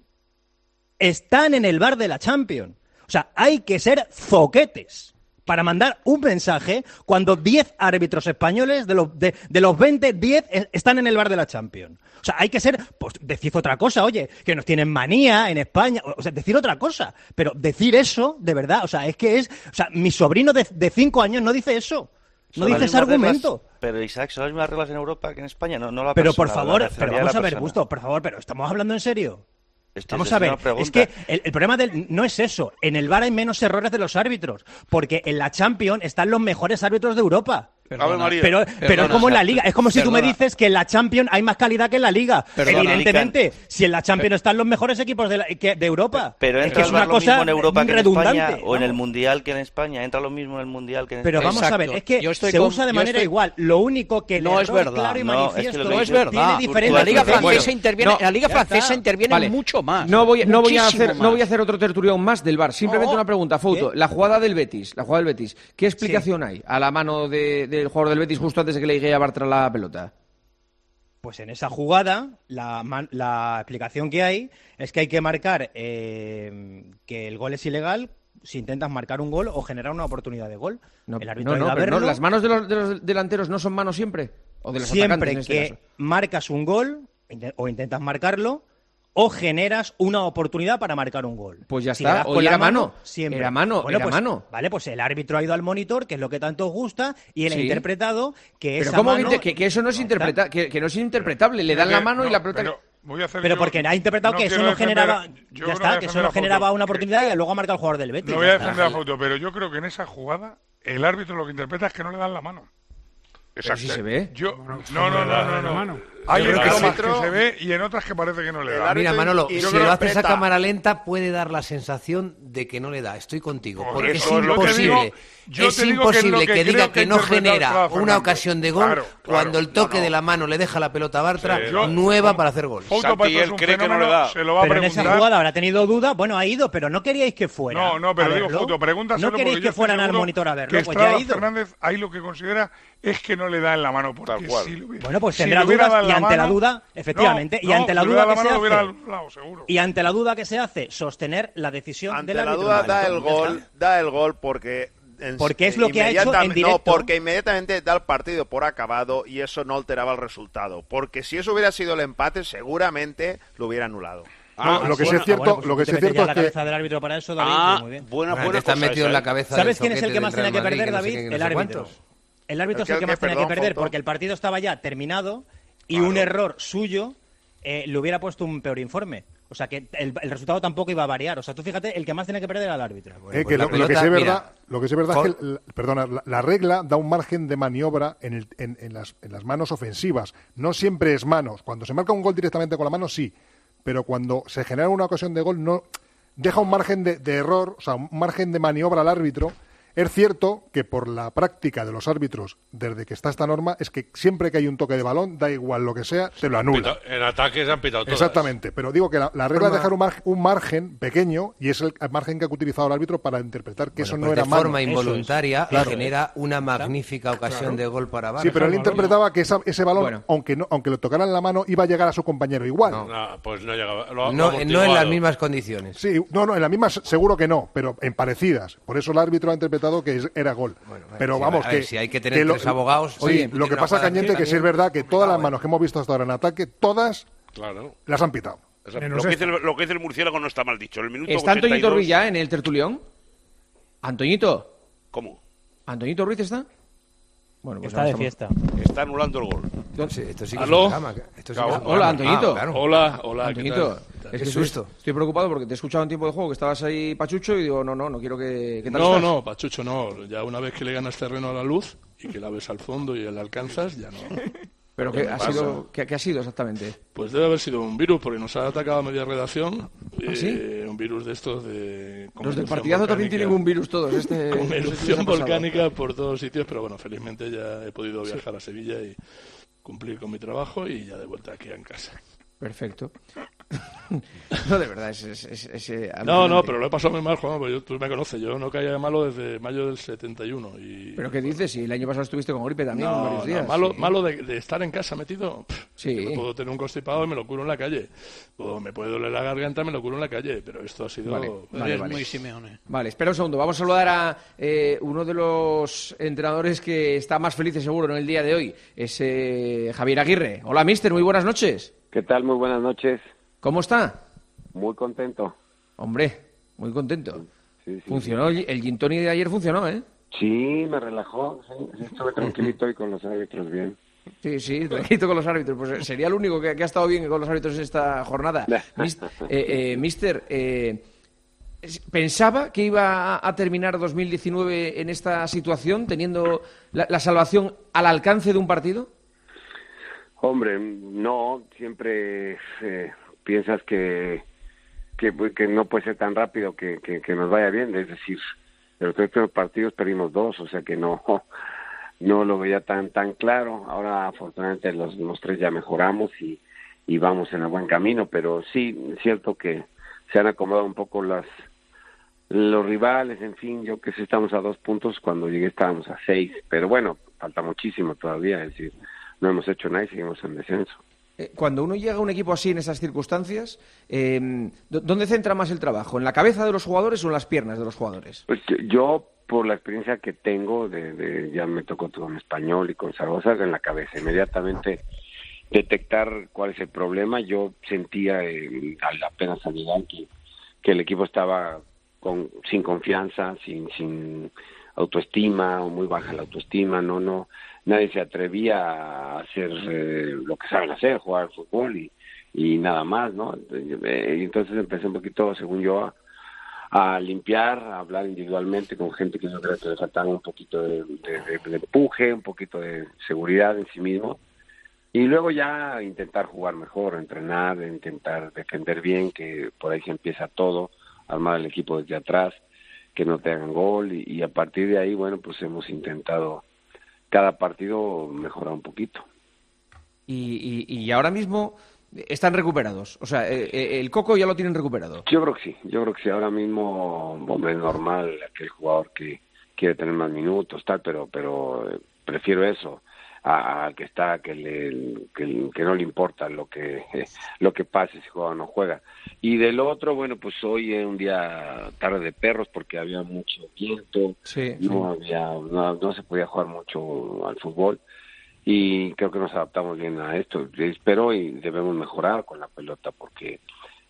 Están en el bar de la Champions. O sea, hay que ser zoquetes para mandar un mensaje cuando 10 árbitros españoles, de los 20, 10 están en el bar de la Champions. O sea, hay que ser, pues decir otra cosa, oye, que nos tienen manía en España, o sea, decir otra cosa, pero decir eso, de verdad, o sea, mi sobrino de 5 años no dice eso, no dice ese argumento. Pero Isaac, ¿son las mismas reglas en Europa que en España? No la pero por favor, pero vamos a ver, Busto, por favor, pero ¿estamos hablando en serio? Vamos a ver, es que el problema no es eso. En el VAR hay menos errores de los árbitros, porque en la Champions están los mejores árbitros de Europa. Pero es como en la Liga. Es como si tú me dices que en la Champions hay más calidad que en la Liga. Evidentemente, si en la Champions están los mejores equipos de Europa. Pero es que es una cosa mismo en Europa que en España, o en el Mundial que en España. Entra lo mismo en el Mundial que en España. Pero vamos a ver, es que se usa de manera igual. Lo único que no es verdad. Claro y manifiesto no es verdad. La Liga Francesa interviene mucho más. No voy a hacer otro tertulión más del VAR. Simplemente una pregunta, Fouto. La jugada del Betis. ¿Qué explicación hay a la mano del jugador del Betis justo antes de que le llegue a Bartra la pelota? Pues en esa jugada, la explicación que hay es que hay que marcar que el gol es ilegal si intentas marcar un gol o generar una oportunidad de gol. El árbitro ¿las manos de los delanteros no son manos siempre? ¿O de los siempre atacantes, que marcas un gol o intentas marcarlo, o generas una oportunidad para marcar un gol. Pues ya está, o era mano. Siempre. Era mano, bueno, era pues, mano. Vale, pues el árbitro ha ido al monitor, que es lo que tanto os gusta, y él ha interpretado que esa ¿cómo mano... que eso no es que no es interpretable? Le dan la mano y la pelota... Pero porque ha interpretado que eso no generaba... Ya está, que eso no generaba una oportunidad y luego ha marcado el jugador del Betis. No voy a defender la foto, pero yo creo que en esa jugada el árbitro lo que interpreta es que no le dan la mano. Exacto. ¿Sí se ve? No. Hay bromas que se ve y en otras que parece que no le da. Mira, Manolo, si lo haces a cámara lenta puede dar la sensación de que no le da. Estoy contigo. Porque es imposible que diga que no genera una ocasión de gol cuando el toque de la mano le deja la pelota a Bartra nueva para hacer gol. Santi, él cree que no le da. Pero en esa jugada habrá tenido duda. Bueno, ha ido, pero no queríais que fuera. No, pero digo, Foto, pregúntaselo. No queréis que fueran al monitor a verlo. Pues ya ha ido. Fernández ahí lo que considera es que no le da en la mano. Porque bueno, pues tendrá dudas y ante la duda... Efectivamente, y ante la duda que se hace, y ante la duda que se hace, sostener la decisión del árbitro. Ante la duda da el gol porque es lo que ha hecho en directo. No, porque inmediatamente da el partido por acabado y eso no alteraba el resultado. Porque si eso hubiera sido el empate, seguramente lo hubiera anulado. Lo que sí es cierto es que la cabeza del árbitro para eso, David, muy bien. Buena está metido en la cabeza. ¿Sabes quién es el que más tenía que perder, David? El árbitro. El árbitro es el que más tenía que perder porque el partido estaba ya terminado. Y un error suyo le hubiera puesto un peor informe. O sea, que el resultado tampoco iba a variar. O sea, tú fíjate, el que más tiene que perder era el árbitro. Lo que sí es verdad es que la regla da un margen de maniobra en las manos ofensivas. No siempre es manos. Cuando se marca un gol directamente con la mano, sí. Pero cuando se genera una ocasión de gol, no deja un margen de error, o sea, un margen de maniobra al árbitro. Es cierto que por la práctica de los árbitros, desde que está esta norma, es que siempre que hay un toque de balón, da igual lo que sea, te lo anula. En ataques han pitado todas. Exactamente, pero digo que la regla es dejar un margen pequeño y es el margen que ha utilizado el árbitro para interpretar que eso no era mano. De forma involuntaria genera una magnífica ocasión de gol para Barça. Sí, pero él interpretaba que ese balón, aunque lo tocara en la mano, iba a llegar a su compañero igual. Pues no llegaba. No en las mismas condiciones. Sí, en las mismas seguro que no, pero en parecidas. Por eso el árbitro ha interpretado que era gol. Pero vamos, que si hay que tener tres abogados... Sí, lo que pasa, Cañete, que sí es verdad que todas las manos que hemos visto hasta ahora en ataque, todas las han pitado. Lo que dice el murciélago no está mal dicho. El minuto ¿Está Antoñito Ruiz ya en el tertulión? ¿Antoñito? ¿Cómo? ¿Antoñito Ruiz está? Bueno, pues está de fiesta. Está anulando el gol. Esto sí que Hola, Antoñito. Hola, Antoñito. Qué susto. Estoy preocupado porque te he escuchado en tiempo de juego que estabas ahí pachucho y digo, no quiero que tal No, estás. no, pachucho no. Ya una vez que le ganas terreno a la luz y que la ves al fondo y la alcanzas, ya no. ¿Pero qué ha sido exactamente? Pues debe haber sido un virus, porque nos ha atacado a media redacción. ¿Sí? Un virus de estos de... Los del partidazo también tienen un virus todos. Con erupción volcánica por todos sitios, pero bueno, felizmente ya he podido viajar a Sevilla y cumplir con mi trabajo y ya de vuelta aquí en casa. Perfecto. No, de verdad, No, pero lo he pasado muy mal, Juan, porque tú me conoces, yo no caía malo desde mayo del 71. ¿Pero qué dices? Si el año pasado estuviste con gripe también varios días. Malo de estar en casa metido. Sí. Me puedo tener un constipado y me lo curo en la calle. O me puede doler la garganta y me lo curo en la calle. Pero esto ha sido... Vale. Muy Simeone. Vale, espera un segundo. Vamos a saludar a uno de los entrenadores que está más feliz seguro en el día de hoy. Es Javier Aguirre. Hola, mister. Muy buenas noches. ¿Qué tal? Muy buenas noches. ¿Cómo está? Muy contento. Hombre, muy contento. Sí. Funcionó, el gin tonic de ayer funcionó, ¿eh? Sí, me relajó. Sí, estuve tranquilito y con los árbitros bien. Sí, tranquilito con los árbitros. Pues sería el único que ha estado bien con los árbitros en esta jornada. Mister, ¿pensaba que iba a terminar 2019 en esta situación, teniendo la salvación al alcance de un partido? Hombre, no. Siempre piensas que no puede ser tan rápido que nos vaya bien. Es decir, de los 3 primeros partidos perdimos 2, o sea que no lo veía tan claro. Ahora, afortunadamente, los 3 ya mejoramos y vamos en el buen camino, pero sí, es cierto que se han acomodado un poco los rivales, en fin, yo que sé, estamos a 2 puntos, cuando llegué estábamos a 6, pero bueno, falta muchísimo todavía, es decir, no hemos hecho nada y seguimos en descenso. Cuando uno llega a un equipo así en esas circunstancias, ¿dónde centra más el trabajo? ¿En la cabeza de los jugadores o en las piernas de los jugadores? Pues yo, por la experiencia que tengo, ya me tocó todo en Español y con Zaragoza, en la cabeza, inmediatamente detectar cuál es el problema. Yo sentía apenas al llegar que el equipo estaba sin confianza, sin autoestima, o muy baja la autoestima, nadie se atrevía a hacer lo que saben hacer, jugar al fútbol y nada más, ¿no? Y entonces empecé un poquito, según yo, a limpiar, a hablar individualmente con gente que yo creo que le faltaba un poquito de empuje, un poquito de seguridad en sí mismo, y luego ya intentar jugar mejor, entrenar, intentar defender bien, que por ahí se empieza todo, armar el equipo desde atrás, que no te hagan gol, y a partir de ahí, bueno, pues hemos intentado cada partido mejorar un poquito. Y ahora mismo están recuperados, o sea, el Coco ya lo tienen recuperado. Yo creo que sí, ahora mismo, hombre, es normal aquel jugador que quiere tener más minutos, tal, pero prefiero eso al que está, que no le importa lo que pase si juega o no juega. Y del otro, bueno, pues hoy es un día tarde de perros porque había mucho viento, no se podía jugar mucho al fútbol y creo que nos adaptamos bien a esto. Espero y debemos mejorar con la pelota porque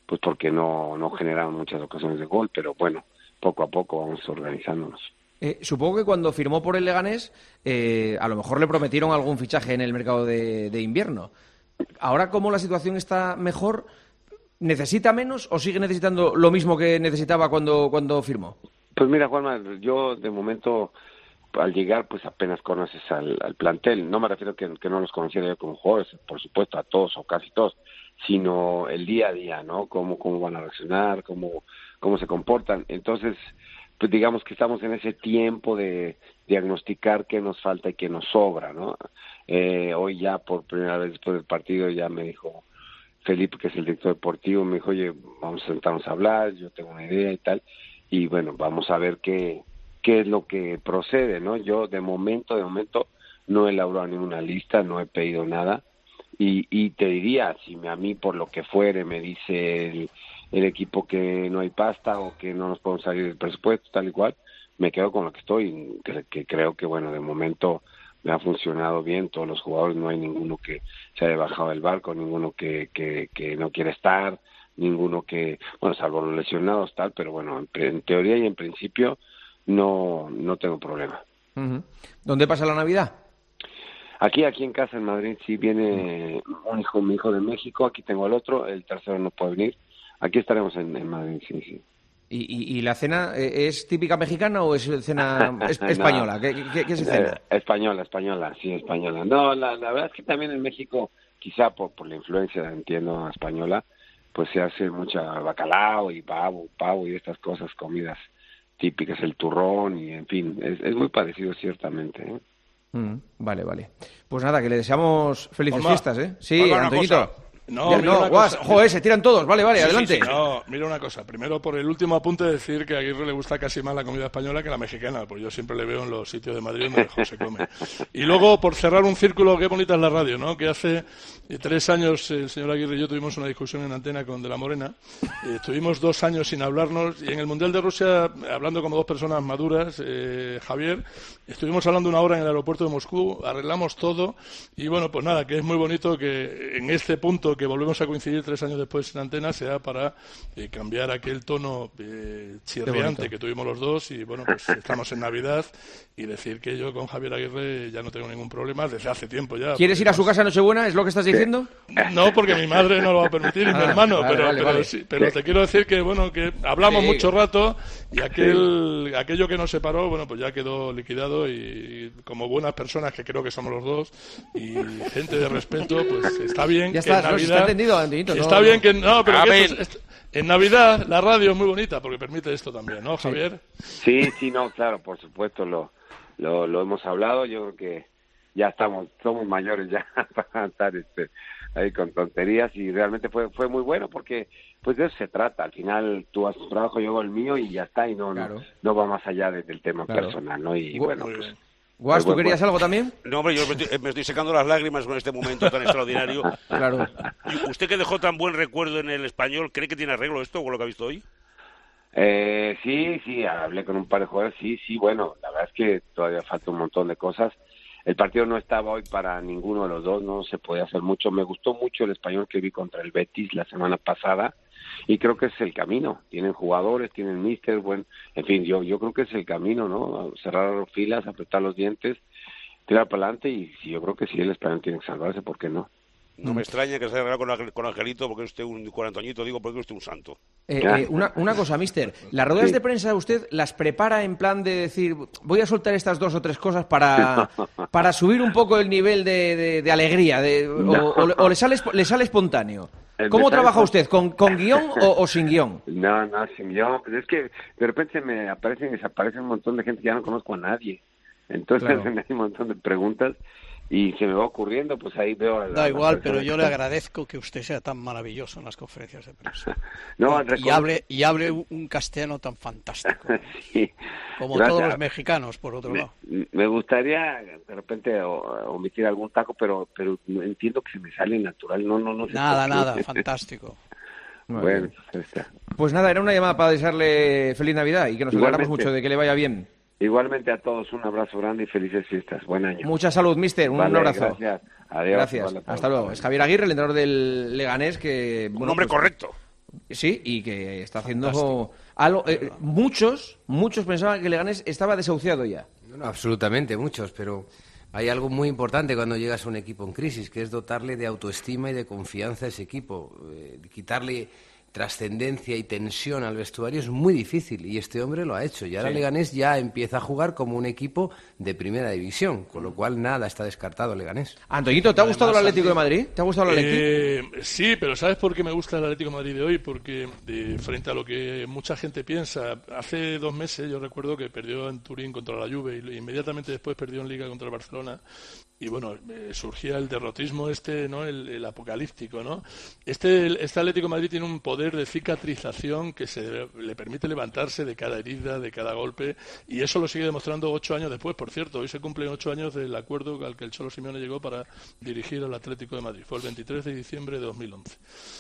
no generan muchas ocasiones de gol, pero bueno, poco a poco vamos organizándonos. Supongo que cuando firmó por el Leganés, a lo mejor le prometieron algún fichaje en el mercado de invierno. Ahora, como la situación está mejor, ¿necesita menos o sigue necesitando lo mismo que necesitaba cuando firmó? Pues mira, Juanma, yo de momento, al llegar, pues apenas conoces al plantel. No me refiero que no los conociera yo como jugadores, por supuesto, a todos o casi todos, sino el día a día, ¿no? Cómo van a reaccionar, cómo se comportan. Entonces, pues digamos que estamos en ese tiempo de diagnosticar qué nos falta y qué nos sobra, ¿no? Hoy ya por primera vez después del partido ya me dijo Felipe, que es el director deportivo, me dijo, oye, vamos a sentarnos a hablar, yo tengo una idea y tal, y bueno, vamos a ver qué es lo que procede, ¿no? Yo de momento no he elaborado ninguna lista, no he pedido nada, y te diría, si a mí por lo que fuere me dice el equipo que no hay pasta o que no nos podemos salir del presupuesto, tal y cual, me quedo con lo que estoy, que creo que, bueno, de momento me ha funcionado bien, todos los jugadores, no hay ninguno que se haya bajado del barco, ninguno que no quiere estar, ninguno que, bueno, salvo los lesionados, tal, pero bueno, en teoría y en principio no tengo problema. Uh-huh. ¿Dónde pasa la Navidad? Aquí en casa, en Madrid, sí viene mi hijo de México, aquí tengo el otro, el tercero no puede venir. Aquí estaremos en Madrid, sí. ¿Y la cena es típica mexicana o es cena española? No. ¿Qué es cena? Española, sí, española. No, la verdad es que también en México, quizá por la influencia, entiendo, española, pues se hace mucha bacalao y pavo y estas cosas, comidas típicas, el turrón y, en fin, es muy parecido ciertamente, ¿eh? Vale. Pues nada, que le deseamos felices Mamá, fiestas, ¿eh? Sí, Mamá, Antoñito. Joder, se tiran todos. Vale, adelante. Sí. No, mira una cosa. Primero, por el último apunte, decir que a Aguirre le gusta casi más la comida española que la mexicana, porque yo siempre le veo en los sitios de Madrid donde mejor se come. Y luego, por cerrar un círculo, qué bonita es la radio, ¿no? Que hace 3 años el señor Aguirre y yo tuvimos una discusión en antena con De la Morena. Estuvimos 2 años sin hablarnos y en el Mundial de Rusia, hablando como 2 personas maduras, Javier, estuvimos hablando 1 hora en el aeropuerto de Moscú, arreglamos todo y bueno, pues nada, que es muy bonito que en este punto que volvemos a coincidir 3 años después en antena sea para cambiar aquel tono chirriante que tuvimos los dos y bueno, pues estamos en Navidad y decir que yo con Javier Aguirre ya no tengo ningún problema desde hace tiempo ya. ¿Quieres ir a su casa Nochebuena? ¿Es lo que estás diciendo? No, porque mi madre no lo va a permitir y mi hermano, vale. Sí, pero te quiero decir que bueno, que hablamos mucho rato y aquello que nos separó, bueno, pues ya quedó liquidado y como buenas personas que creo que somos los dos y gente de respeto, pues está bien ya que está, en Navidad... está entendido, Antonito, está bien que... No, pero que en Navidad la radio es muy bonita porque permite esto también, ¿no, Javier? Sí, no, claro, por supuesto, lo hemos hablado, yo creo que ya somos mayores ya para estar ahí con tonterías y realmente fue muy bueno porque pues de eso se trata, al final tú haces tu trabajo, yo hago el mío y ya está y no va más allá del tema personal, ¿no? Y bueno, pues... Guas, ¿tú querías algo también? No, hombre, yo me estoy secando las lágrimas con este momento tan extraordinario. Claro. ¿Y usted que dejó tan buen recuerdo en el Español, cree que tiene arreglo esto con lo que ha visto hoy? Sí, hablé con un par de jugadores, sí, bueno, la verdad es que todavía falta un montón de cosas. El partido no estaba hoy para ninguno de los dos, no se podía hacer mucho. Me gustó mucho el Español que vi contra el Betis la semana pasada y creo que es el camino. Tienen jugadores, tienen míster, en fin, yo creo que es el camino, ¿no? Cerrar filas, apretar los dientes, tirar para adelante y yo creo que sí, el Español tiene que salvarse, ¿por qué no? No me extraña que se haya con Angelito porque es usted un cuarentoñito, digo porque es usted un santo. Una cosa, mister, las ruedas de prensa usted las prepara en plan de decir, voy a soltar estas 2 o 3 cosas para subir un poco el nivel de alegría, o le sale espontáneo. ¿Cómo trabaja usted? ¿Con guión o sin guión? No, sin guión, pero es que de repente me aparecen y desaparecen un montón de gente que ya no conozco a nadie. Entonces hay un montón de preguntas y se me va ocurriendo, pues ahí veo... Da igual, pero yo le agradezco que usted sea tan maravilloso en las conferencias de prensa. Y hable un castellano tan fantástico. Sí, como gracias. Todos los mexicanos, por otro lado. Me gustaría, de repente, omitir algún taco, pero entiendo que se me sale natural. No sé. Nada, fantástico. Bueno, pues nada, era una llamada para desearle feliz Navidad y que nos alegramos mucho de que le vaya bien. Igualmente a todos, un abrazo grande y felices fiestas. Buen año. Mucha salud, mister. Un abrazo. Gracias. Adiós. Gracias. Hasta luego. Es Javier Aguirre, el entrenador del Leganés, que... Un hombre correcto. Sí, y que está haciendo algo... muchos pensaban que Leganés estaba desahuciado ya. No, absolutamente, muchos, pero hay algo muy importante cuando llegas a un equipo en crisis, que es dotarle de autoestima y de confianza a ese equipo. Quitarle trascendencia y tensión al vestuario es muy difícil y este hombre lo ha hecho y ahora Leganés ya empieza a jugar como un equipo de primera división, con lo cual nada está descartado Leganés. Antoñito, ¿te ha gustado el Atlético de Madrid? ¿Te ha gustado el Atlético? Sí, pero ¿sabes por qué me gusta el Atlético de Madrid de hoy? Porque frente a lo que mucha gente piensa, hace 2 meses yo recuerdo que perdió en Turín contra la Juve y inmediatamente después perdió en Liga contra el Barcelona y bueno, surgía el derrotismo ¿no? El apocalíptico, ¿no? Este Atlético de Madrid tiene un poder de cicatrización que le permite levantarse de cada herida, de cada golpe, y eso lo sigue demostrando 8 años después. Por cierto, hoy se cumplen 8 años del acuerdo al que el Cholo Simeone llegó para dirigir al Atlético de Madrid. Fue el 23 de diciembre de 2011.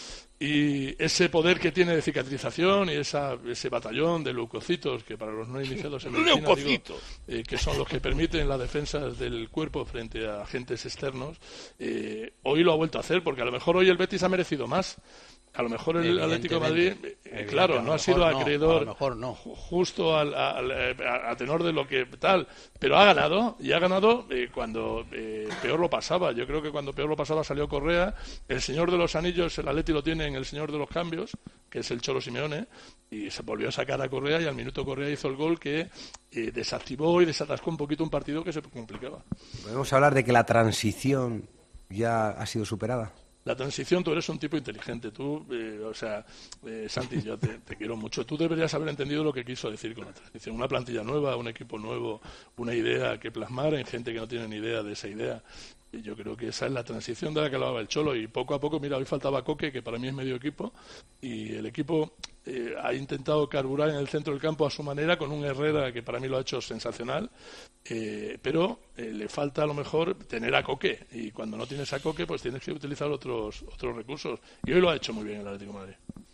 Y ese poder que tiene de cicatrización y ese batallón de leucocitos que para los no iniciados en medicina que son los que permiten la defensa del cuerpo frente a agentes externos, hoy lo ha vuelto a hacer, porque a lo mejor hoy el Betis ha merecido más. A lo mejor el Atlético de Madrid, claro, no ha sido acreedor justo a tenor de lo que tal, pero ha ganado, y ha ganado cuando peor lo pasaba. Yo creo que cuando peor lo pasaba salió Correa, el señor de los anillos, el Atleti lo tiene en el señor de los cambios, que es el Cholo Simeone, y se volvió a sacar a Correa y al minuto Correa hizo el gol que desactivó y desatascó un poquito un partido que se complicaba. Podemos hablar de que la transición ya ha sido superada. La transición, tú eres un tipo inteligente, Santi, yo te quiero mucho. Tú deberías haber entendido lo que quiso decir con la transición. Una plantilla nueva, un equipo nuevo, una idea que plasmar en gente que no tiene ni idea de esa idea. Y yo creo que esa es la transición de la que hablaba el Cholo, y poco a poco, mira, hoy faltaba Coque, que para mí es medio equipo, y el equipo ha intentado carburar en el centro del campo a su manera, con un Herrera que para mí lo ha hecho sensacional, pero le falta a lo mejor tener a Coque, y cuando no tienes a Coque pues tienes que utilizar otros recursos, y hoy lo ha hecho muy bien el Atlético de Madrid.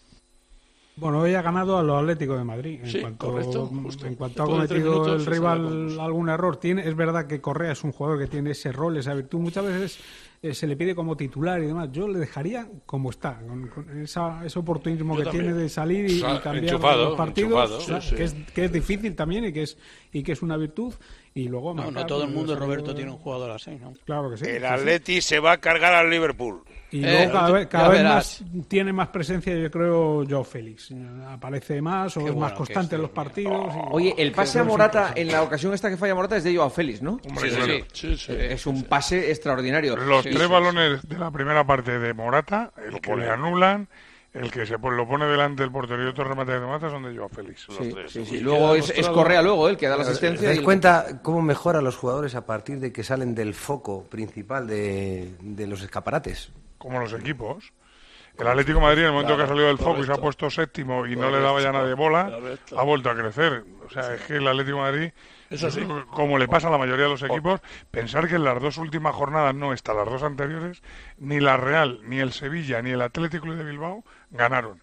Bueno, hoy ha ganado a los Atléticos de Madrid. Correcto. En cuanto ha cometido el rival algún error, es verdad que Correa es un jugador que tiene ese rol, esa virtud. Muchas veces se le pide como titular y demás. Yo le dejaría como está, con ese oportunismo que tiene de salir y cambiar los partidos, que es difícil también y que es una virtud. Y luego no todo el mundo, Roberto, tiene un jugador así, ¿no? Claro que sí. El Atleti se va a cargar al Liverpool. Y luego cada vez más tiene más presencia, yo creo, Joao Félix. Aparece más o es más constante en los partidos. Oye, el pase a Morata, en la ocasión esta que falla Morata, es de Joao Félix, ¿no? Sí. Es un pase extraordinario. Los tres balones de la primera parte de Morata, el que le anulan, el que lo pone delante del portero y otro remate de Morata son de Joao Félix. Sí. Luego es Correa, el que da la asistencia. ¿Te das cuenta cómo mejora a los jugadores a partir de que salen del foco principal de los escaparates? Como los equipos. El Atlético de Madrid, en el momento que ha salido del foco y se ha puesto séptimo y no le daba ya nadie bola, ha vuelto a crecer. O sea, es que el Atlético de Madrid, es así, como le pasa a la mayoría de los equipos, pensar que en las dos últimas jornadas, no estas, las dos anteriores, ni la Real, ni el Sevilla, ni el Atlético de Bilbao ganaron.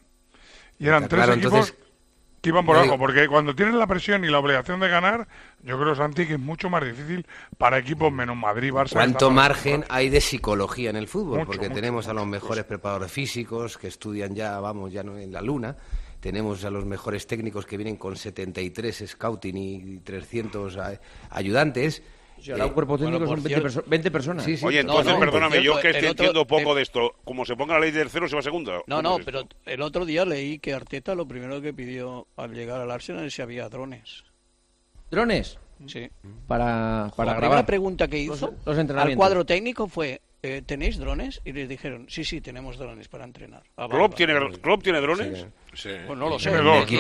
Y eran tres equipos que iban por abajo, porque cuando tienen la presión y la obligación de ganar, yo creo, Santi, que es mucho más difícil para equipos menos Madrid, Barça. ¿Cuánto margen hay de psicología en el fútbol? Porque tenemos a los mejores preparadores físicos que estudian ya no en la luna. Tenemos a los mejores técnicos que vienen con 73 scouting y 300 ayudantes. Ahora un cuerpo técnico son 20 personas. Sí. Oye, entonces, perdóname, yo que entiendo poco de esto, como se ponga la ley del cero, se va a segunda. No, pero el otro día leí que Arteta lo primero que pidió al llegar al Arsenal es si había drones. ¿Drones? Sí. Para grabar. La primera pregunta que hizo los al cuadro técnico fue: ¿tenéis drones? Y les dijeron, sí, tenemos drones para entrenar. ¿Klopp tiene drones? Sí. Pues no lo sé. Tiene dos.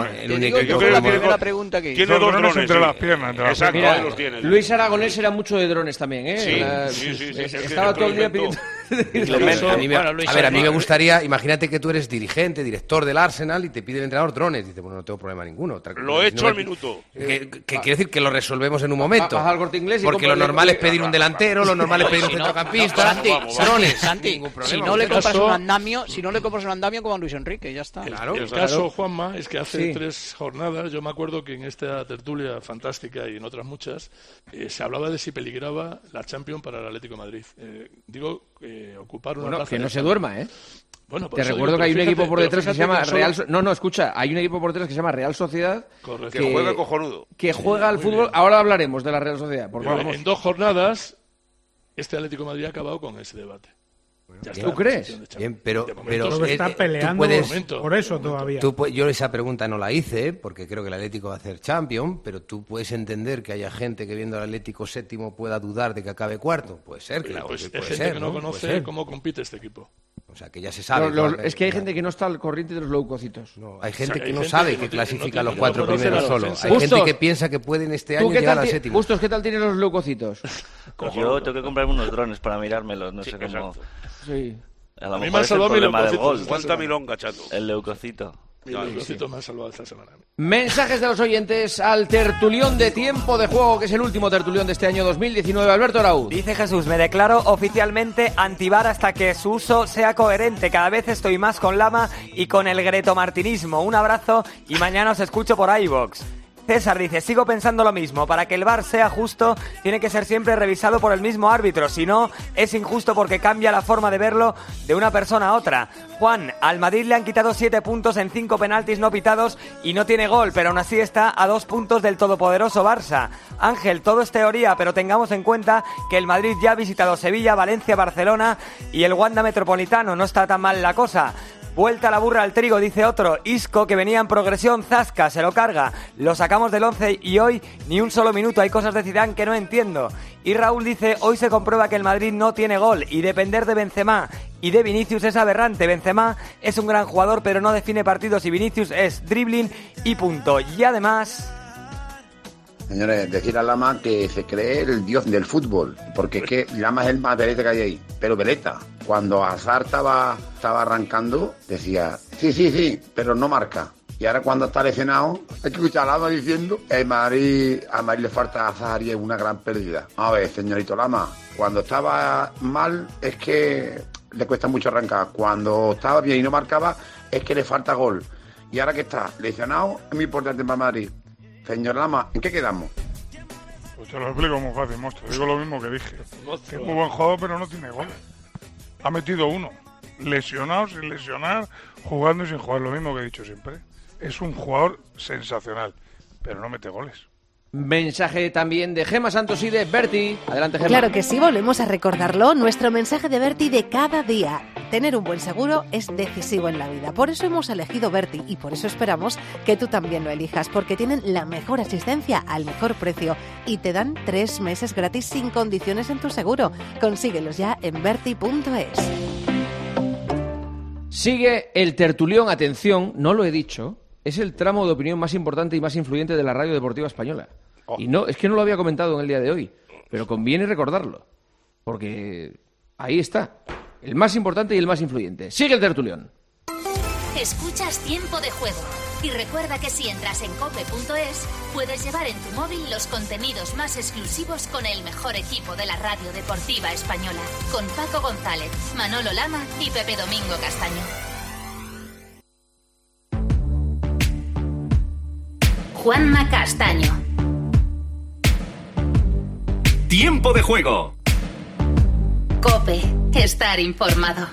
Yo creo que la primera pregunta que hizo. Tiene dos drones entre las piernas. Exacto, mira, los tiene. Luis Aragonés era mucho de drones también, ¿eh? Sí. Estaba todo el día pidiendo... A mí me gustaría, imagínate que tú eres dirigente, director del Arsenal y te pide el entrenador drones. Dice, bueno, no tengo problema ninguno. Lo he hecho al minuto. Que quiere decir que lo resolvemos en un momento. Vas al Corte Inglés y porque lo normal es pedir un delantero, lo normal es pedir un centrocampista. Santi, si no le compras un andamio como a Luis Enrique, ya está. El caso, Juanma, es que hace 3 jornadas, yo me acuerdo que en esta tertulia fantástica y en otras muchas, se hablaba de si peligraba la Champions para el Atlético de Madrid. Ocupar una plaza. Que no se duerma, ¿eh? Bueno, te recuerdo que hay un equipo por detrás que se llama Real... escucha, hay un equipo por detrás que se llama Real Sociedad. Correcto. Que juega cojonudo. Que juega al fútbol. Ahora hablaremos de la Real Sociedad. Porque en 2 jornadas, este Atlético de Madrid ha acabado con ese debate. ¿Tú crees? Bien, pero está peleando por eso todavía. Yo esa pregunta no la hice, porque creo que el Atlético va a hacer Champions, pero tú puedes entender que haya gente que viendo al Atlético séptimo pueda dudar de que acabe cuarto. Puede ser, claro. Pues hay gente que no conoce cómo compite este equipo. O sea, que ya se sabe. Es que hay gente que no está al corriente de los leucocitos. No, hay gente que no sabe que clasifica a los 4 primeros solo. Hay gente que piensa que pueden este año llegar al séptimo. Bustos, ¿qué tal tienen los leucocitos? Yo tengo que comprarme unos drones para mirármelos, no sé cómo... Sí. A lo mejor es el problema del gol. ¿Cuánta milonga, chato? El leucocito. El leucocito me ha salvado esta semana. Mensajes de los oyentes al tertulión de Tiempo de Juego, que es el último tertulión de este año 2019. Alberto Araúz. Dice Jesús, me declaro oficialmente antivar hasta que su uso sea coherente. Cada vez estoy más con Lama y con el gretomartinismo. Un abrazo y mañana os escucho por iVoox. César dice, sigo pensando lo mismo, para que el VAR sea justo tiene que ser siempre revisado por el mismo árbitro, si no es injusto porque cambia la forma de verlo de una persona a otra. Juan, al Madrid le han quitado 7 puntos en 5 penaltis no pitados y no tiene gol, pero aún así está a 2 puntos del todopoderoso Barça. Ángel, todo es teoría, pero tengamos en cuenta que el Madrid ya ha visitado Sevilla, Valencia, Barcelona y el Wanda Metropolitano, no está tan mal la cosa. Vuelta la burra al trigo, dice otro. Isco, que venía en progresión, zasca, se lo carga. Lo sacamos del 11 y hoy ni un solo minuto. Hay cosas de Zidane que no entiendo. Y Raúl dice, hoy se comprueba que el Madrid no tiene gol y depender de Benzema y de Vinicius es aberrante. Benzema es un gran jugador, pero no define partidos y Vinicius es dribbling y punto. Y además... Señores, decir a Lama que se cree el dios del fútbol, porque es que Lama es el más veleta que hay ahí. Pero veleta, cuando Hazard estaba arrancando, decía, sí, pero no marca. Y ahora cuando está lesionado, hay que escuchar a Lama diciendo que a Madrid le falta a Hazard y es una gran pérdida. A ver, señorito Lama, cuando estaba mal es que le cuesta mucho arrancar. Cuando estaba bien y no marcaba es que le falta gol. Y ahora que está lesionado, es muy importante para Madrid. Señor Lama, ¿en qué quedamos? Pues te lo explico muy fácil, monstruo. Digo lo mismo que dije. Es muy buen jugador, pero no tiene goles. Ha metido uno. Lesionado, sin lesionar, jugando y sin jugar. Lo mismo que he dicho siempre. Es un jugador sensacional, pero no mete goles. Mensaje también de Gemma Santos y de Berti. Adelante, Gemma. Claro que sí, volvemos a recordarlo. Nuestro mensaje de Berti de cada día. Tener un buen seguro es decisivo en la vida. Por eso hemos elegido Berti y por eso esperamos que tú también lo elijas, porque tienen la mejor asistencia al mejor precio y te dan 3 meses gratis sin condiciones en tu seguro. Consíguelos ya en berti.es. Sigue el tertulión. Atención, no lo he dicho. Es el tramo de opinión más importante y más influyente de la radio deportiva española. Y no, es que no lo había comentado en el día de hoy, pero conviene recordarlo, porque ahí está, el más importante y el más influyente. Sigue el tertulión. Escuchas Tiempo de Juego. Y recuerda que si entras en cope.es, puedes llevar en tu móvil los contenidos más exclusivos con el mejor equipo de la radio deportiva española. Con Paco González, Manolo Lama y Pepe Domingo Castaño. Juanma Castaño. Tiempo de Juego. COPE. Estar informado.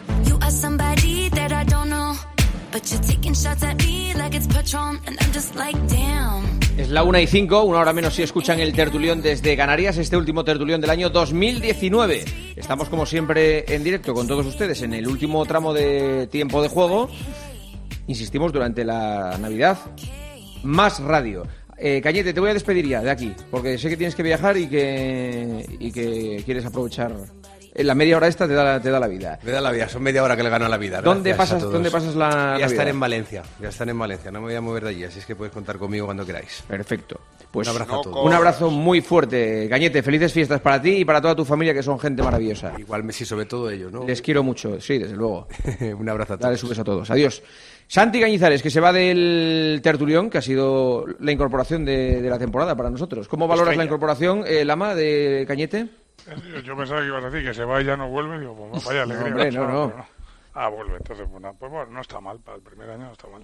Es la 1:05, 1 hora menos si escuchan el tertulión desde Canarias, este último tertulión del año 2019. Estamos como siempre en directo con todos ustedes en el último tramo de Tiempo de Juego. Insistimos, durante la Navidad, más radio. Cañete, te voy a despedir ya de aquí, porque sé que tienes que viajar y que quieres aprovechar. La media hora esta te da la vida. Me da la vida, son media hora que le gano a la vida. ¿Dónde pasas la Navidad? Ya estaré en Valencia, no me voy a mover de allí, así es que puedes contar conmigo cuando queráis. Perfecto. Pues un abrazo a todos. Un abrazo muy fuerte, Cañete. Felices fiestas para ti y para toda tu familia, que son gente maravillosa. Igual Messi, sobre todo ellos, ¿no? Les quiero mucho, sí, desde luego. Un abrazo a todos. Dale un beso a todos. Adiós. Santi Cañizares, que se va del tertulión, que ha sido la incorporación de la temporada para nosotros. ¿Cómo valoras la incorporación, Lama, de Cañete? Yo pensaba que ibas a decir que se va y ya no vuelve. Digo, pues vaya alegría. No, hombre, no. Ah, vuelve. Entonces, pues bueno, no está mal. Para el primer año no está mal.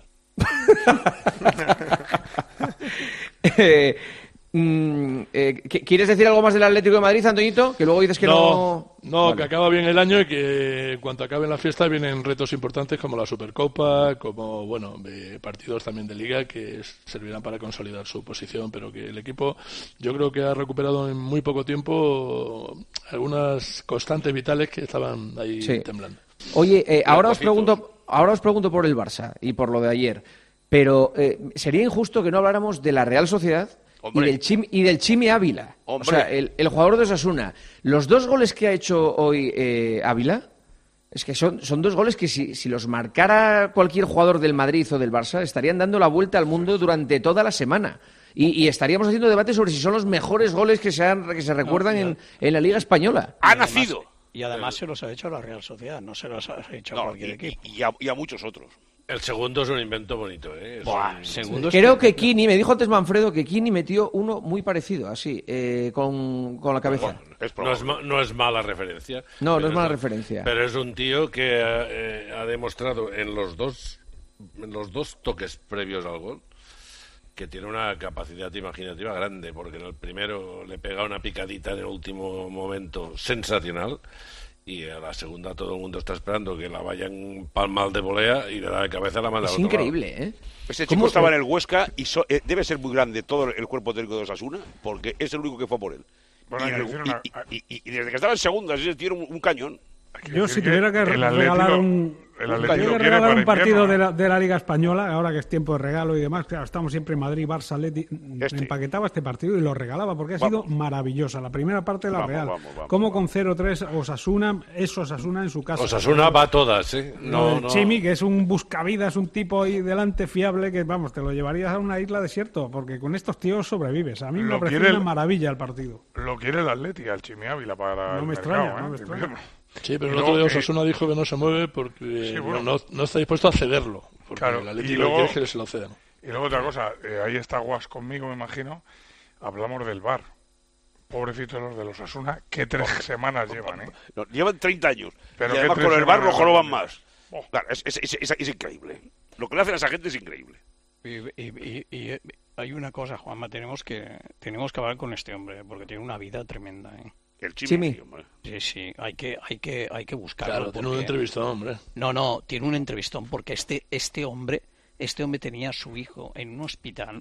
¿Quieres decir algo más del Atlético de Madrid, Antoñito? Que luego dices que no... No, vale. Que acaba bien el año y que cuando acaben las fiestas vienen retos importantes como la Supercopa, como, partidos también de Liga que servirán para consolidar su posición, pero que el equipo yo creo que ha recuperado en muy poco tiempo algunas constantes vitales que estaban ahí temblando. Oye, ahora os pregunto por el Barça y por lo de ayer, pero sería injusto que no habláramos de la Real Sociedad y del Chimi Ávila. Hombre. O sea, el jugador de Osasuna. Los 2 goles que ha hecho hoy Ávila, es que son 2 goles que si los marcara cualquier jugador del Madrid o del Barça, estarían dando la vuelta al mundo durante toda la semana. Y estaríamos haciendo debate sobre si son los mejores goles que se recuerdan en la Liga Española. Ha nacido. Y además se los ha hecho a la Real Sociedad, no se los ha hecho a cualquier equipo. Y a muchos otros. El segundo es un invento bonito, ¿eh? Creo que Kini, me dijo antes Manfredo que Kini metió uno muy parecido, así, con la cabeza. No es mala referencia. No es mala referencia. Pero es un tío que ha demostrado en los dos toques previos al gol que tiene una capacidad imaginativa grande, porque en el primero le pega una picadita en el último momento sensacional. Y a la segunda todo el mundo está esperando que la vayan palmal de volea y le da de cabeza la manda al otro lado. Es increíble, ¿eh? Ese chico estaba en el Huesca y debe ser muy grande todo el cuerpo técnico de Osasuna, porque es el único que fue por él. Bueno, y desde que estaba en segunda, ese tío era un cañón. Yo si tuviera que regalar un El Atlético quiere regalar un partido invierno, de la Liga Española, ahora que es tiempo de regalo y demás. Claro, estamos siempre en Madrid, Barça, Atleti. Empaquetaba este partido y lo regalaba porque ha sido maravillosa. La primera parte de la Real. Como con 0-3 Osasuna, es Osasuna en su casa. Osasuna va a todas, ¿eh? Chimi, que es un buscavidas, un tipo ahí delante fiable que, vamos, te lo llevarías a una isla desierto porque con estos tíos sobrevives. A mí me parece una maravilla el partido. Lo quiere el Atleti, al Chimi Ávila para no me extraña, no me extraña. Sí, pero el otro día Osasuna dijo que no se mueve porque no está dispuesto a cederlo. Porque el Atlético quiere que se lo cedan. Y luego otra cosa, ahí está Guas conmigo, me imagino, hablamos del VAR. Pobrecitos los de los Osasuna, que 3 semanas llevan, ¿eh? No, llevan 30 años. Pero y además con el VAR lo joroban más. Claro, es increíble. Lo que le hacen a esa gente es increíble. Y hay una cosa, Juanma, tenemos que hablar con este hombre, porque tiene una vida tremenda, ¿eh? El Chimi. Sí, hay que buscarlo. Claro, tiene un entrevistón, hombre. No, tiene un entrevistón porque este hombre tenía a su hijo en un hospital,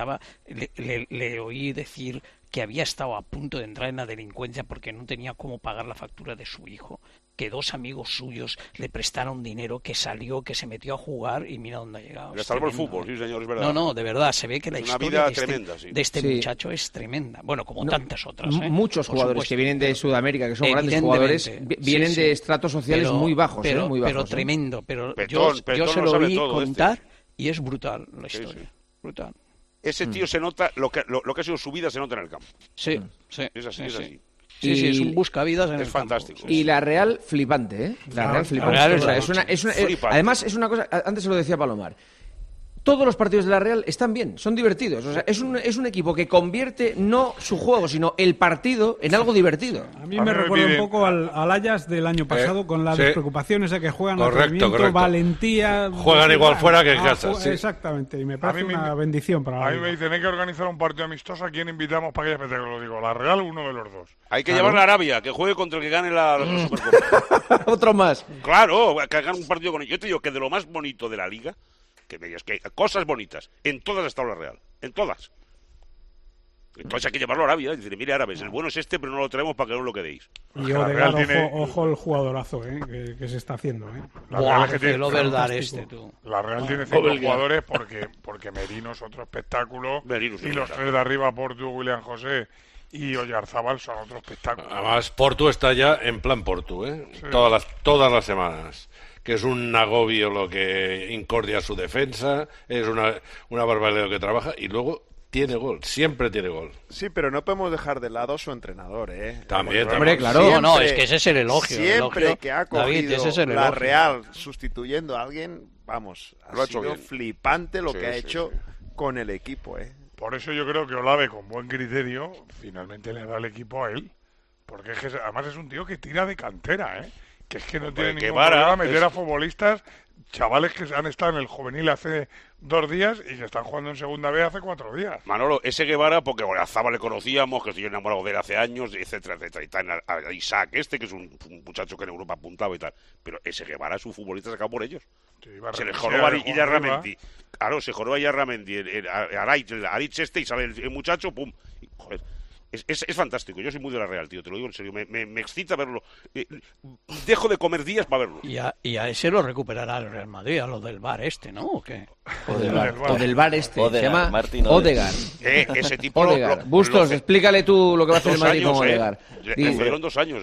le oí decir que había estado a punto de entrar en la delincuencia porque no tenía cómo pagar la factura de su hijo, que 2 amigos suyos le prestaron dinero, que salió, que se metió a jugar y mira dónde ha llegado. Le salvó el fútbol, sí señor, es verdad. No, de verdad, se ve que la historia de este sí. muchacho es tremenda. Bueno, como tantas otras. Muchos jugadores que vienen de Sudamérica, que son grandes jugadores, vienen de estratos sociales muy bajos. Muy bajos, pero tremendo. Pero Petón yo se lo oí contar y es brutal la historia. Sí. Brutal. Ese tío se nota, lo que ha sido su vida se nota en el campo. Sí. Es así. Sí, es un buscavidas en el fantástico. campo. Y la Real flipante, ¿eh? La Real flipante. Además, es una cosa, antes se lo decía Palomar. Todos los partidos de la Real están bien, son divertidos. O sea, es un equipo que convierte no su juego, sino el partido en algo divertido. A mí me recuerda un poco al Ajax del año pasado, con la despreocupación esa que juegan, atrevimiento, valentía. Juegan igual fuera que en casa. Exactamente, y me parece una bendición para la Liga. A mí me dicen, hay que organizar un partido amistoso. ¿A quién invitamos para que haya espectáculo? Digo, la Real, uno de los dos. Hay que llevarle a Arabia, que juegue contra el que gane la Supercopa. Otro más. Claro, que hagan un partido con ellos. Yo te digo que de lo más bonito de la Liga, que me digas que hay cosas bonitas, en todas ha estado la Real, en todas. Entonces hay que llevarlo a Arabia y decir, mire, árabes, el bueno es este, pero no lo traemos para que no lo quedéis. Y Odegaard, ojo el jugadorazo que se está haciendo. La Real tiene 5 jugadores porque Merino es otro espectáculo, y los 3 de arriba, Portu, William José y Oyarzábal, son otro espectáculo. Además, Portu está ya en plan Portu, ¿eh? Sí. Todas las semanas. Que es un agobio lo que incordia su defensa, es una barbaridad lo que trabaja, y luego tiene gol, siempre tiene gol. Sí, pero no podemos dejar de lado su entrenador, ¿eh? También. Hombre, claro. Siempre, es que ese es el elogio. Siempre que ha cogido la Real sustituyendo a alguien, vamos, ha sido flipante lo que ha hecho con el equipo, ¿eh? Por eso yo creo que Olave, con buen criterio, finalmente le da el equipo a él. Porque es que además es un tío que tira de cantera, ¿eh? Que es que no tiene ningún problema meter a futbolistas, chavales que han estado en el juvenil hace 2 días y que están jugando en segunda B hace 4 días. Manolo, ese Guevara, porque a Zaba le conocíamos, que estoy enamorado de él hace años, etcétera, etcétera, y tal, a Isaac que es un muchacho que en Europa apuntaba y tal, pero ese Guevara es un futbolista sacado por ellos. Sí, se le joroba a Yarramendi. Claro, se joroba a Yarramendi, a Aritz y sale el muchacho, pum. Y, joder. Es fantástico, yo soy muy de la Real, tío, te lo digo en serio, me excita verlo. Dejo de comer días para verlo. Y a ese lo recuperará el Real Madrid, a lo del VAR ¿no? ¿O qué? O del VAR se llama Odegaard. Ese tipo Odegaard. Bustos, explícale tú lo que va a hacer el Madrid con Odegaard. Le fueron 2 años,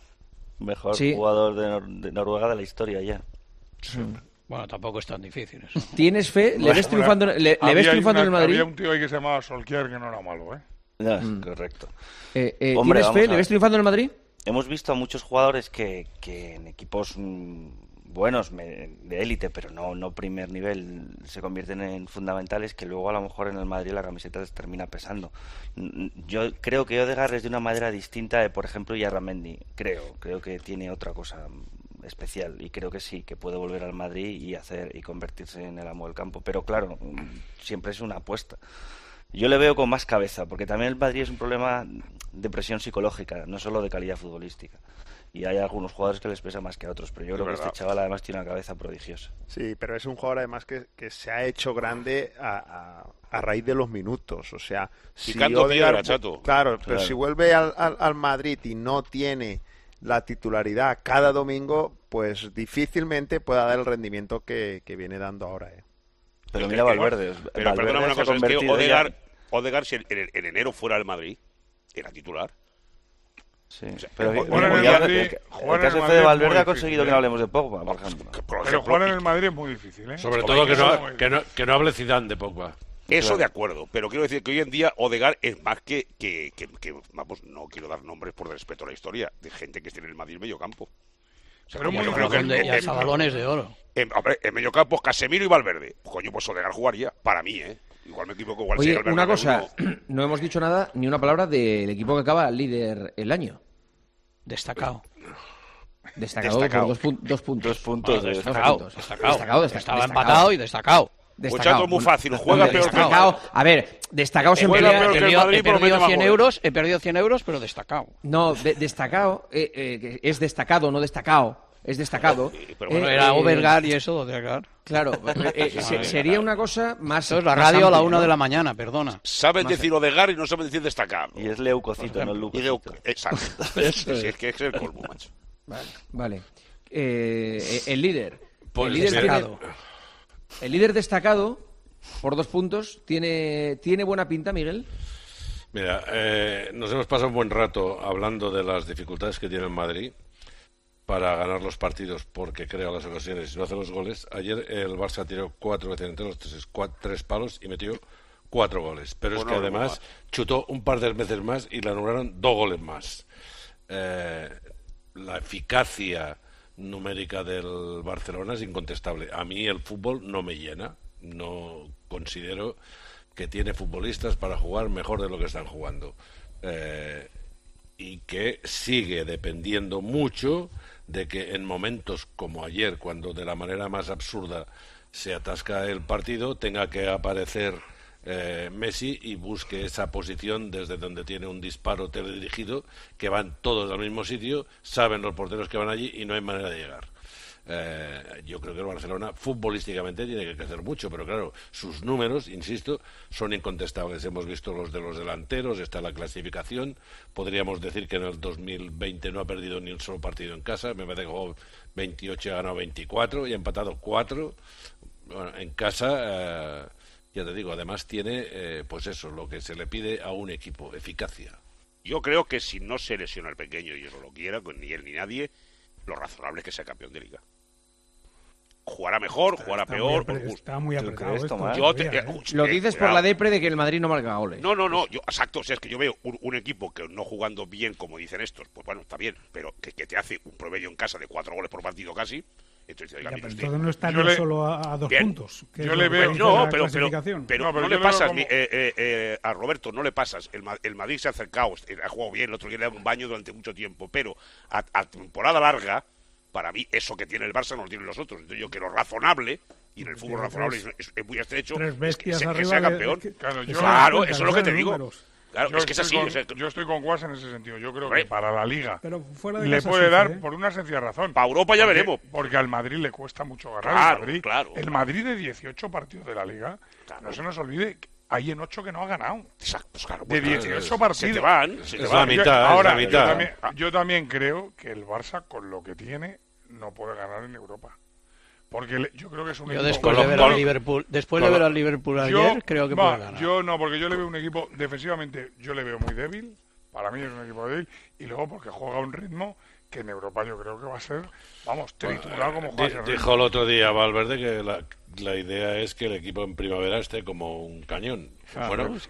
Mejor jugador de Noruega de la historia ya. Sí. Bueno, tampoco es tan difícil eso. ¿Tienes fe? ¿Le ves triunfando en el Madrid? Había un tío ahí que se llamaba Solskjaer que no era malo, ¿eh? Correcto. ¿Tienes fe? ¿Le ves triunfando en el Madrid? Hemos visto a muchos jugadores que en equipos buenos, de élite, pero no primer nivel, se convierten en fundamentales, que luego a lo mejor en el Madrid la camiseta les termina pesando. Yo creo que Odegaard es de una manera distinta de, por ejemplo, Yarramendi. Creo que tiene otra cosa especial y creo que sí, que puede volver al Madrid y convertirse en el amo del campo. Pero claro, siempre es una apuesta. Yo le veo con más cabeza, porque también el Madrid es un problema de presión psicológica, no solo de calidad futbolística. Y hay algunos jugadores que les pesa más que a otros, pero yo creo que este chaval además tiene una cabeza prodigiosa. Sí, pero es un jugador además que se ha hecho grande a raíz de los minutos. O sea, si Odegaard, chato. Claro, pero si vuelve al Madrid y no tiene la titularidad cada domingo, pues difícilmente pueda dar el rendimiento que viene dando ahora. Pero mira Valverde. Pero perdóname una cosa, es que Odegaard si en enero fuera del Madrid, era titular. Sí, pero el caso de Valverde ha conseguido que no hablemos de Pogba, por ejemplo. Pero jugar en el Madrid es muy difícil, ¿eh? Sobre todo que no hable Zidane de Pogba. Eso de acuerdo, pero quiero decir que hoy en día Odegaard es más que vamos, no quiero dar nombres por respeto a la historia, de gente que tiene en el Madrid medio campo. O sea, pero yo creo que hasta balones de oro. En medio campo, Casemiro y Valverde. Coño, pues Odegaard jugaría, para mí, ¿eh? Igual me equivoco, igual Oye, una cosa, no hemos dicho nada, ni una palabra del equipo que acaba líder el año. Destacado. Destacado. Por 2 puntos. Destacado. Estaba empatado y destacado. Destacado. Es muy fácil, juega peor que a ver, destacado siempre. He perdido 100 euros, pero destacado. No, destacado, es destacado, no destacado. Es destacado. Pero bueno, era Overgaard y eso, Odegaard. Claro, sería una cosa más... Eso es la radio a la 1 de la mañana, perdona. Saben decir Odegaard y no saben decir destacado. Y es leucocito, no leucocito. Exacto. Es que es el colmo, macho. Vale. El líder. Pues El líder destacado, por 2 puntos, ¿tiene buena pinta, Miguel? Mira, nos hemos pasado un buen rato hablando de las dificultades que tiene el Madrid para ganar los partidos porque crea las ocasiones y no hace los goles. Ayer el Barça tiró 4 veces entre los 3 palos y metió 4 goles. Pero es que además chutó un par de veces más y le anularon 2 goles más. La eficacia numérica del Barcelona es incontestable. A mí el fútbol no me llena. No considero que tiene futbolistas para jugar mejor de lo que están jugando. Y que sigue dependiendo mucho de que en momentos como ayer, cuando de la manera más absurda se atasca el partido, tenga que aparecer Messi y busque esa posición desde donde tiene un disparo teledirigido, que van todos al mismo sitio, saben los porteros que van allí y no hay manera de llegar. Yo creo que el Barcelona futbolísticamente tiene que crecer mucho, pero claro, sus números, insisto, son incontestables. Hemos visto los de los delanteros, está la clasificación. Podríamos decir que en el 2020 no ha perdido ni un solo partido en casa. Me parece que jugó 28 y ha ganado 24 y ha empatado 4. Bueno, en casa, ya te digo, además tiene, pues eso, lo que se le pide a un equipo, eficacia. Yo creo que si no se lesiona el pequeño y eso lo quiera, ni él ni nadie, lo razonable es que sea campeón de liga. Jugará mejor, jugará peor. Está muy apretado esto. Lo dices por la depre de que el Madrid no marca goles. No, exacto. O sea, es que yo veo un equipo que no jugando bien, como dicen estos, pues bueno, está bien, pero que te hace un promedio en casa de 4 goles por partido casi. Entonces no está solo a 2 puntos. Yo le veo... Pero no le pasas a Roberto, no le pasas. El Madrid se ha acercado, ha jugado bien, el otro día le ha dado un baño durante mucho tiempo, pero a temporada larga, para mí, eso que tiene el Barça no lo tienen los otros. Entonces yo quiero razonable, y en el fútbol razonable es muy estrecho, que sea campeón. Claro, eso es lo que te digo. Claro, es que es así. Yo estoy con Guas en ese sentido. Yo creo que para la Liga le puede dar por una sencilla razón. Para Europa ya veremos. Porque al Madrid le cuesta mucho ganar. Claro. El Madrid de 18 partidos de la Liga, no se nos olvide, hay en 8 que no ha ganado. Exacto, claro. De 18 partidos. Se te van. Es la mitad. Ahora, yo también creo que el Barça, con lo que tiene, no puede ganar en Europa. Porque yo creo que es un equipo... Después de ver al Liverpool ayer, creo que puede ganar. Yo no, porque yo le veo un equipo, defensivamente, yo le veo muy débil. Para mí es un equipo débil. Y luego porque juega a un ritmo que en Europa yo creo que va a ser, triturado como juega. Dijo el otro día Valverde que la idea es que el equipo en primavera esté como un cañón. Claro, bueno, es que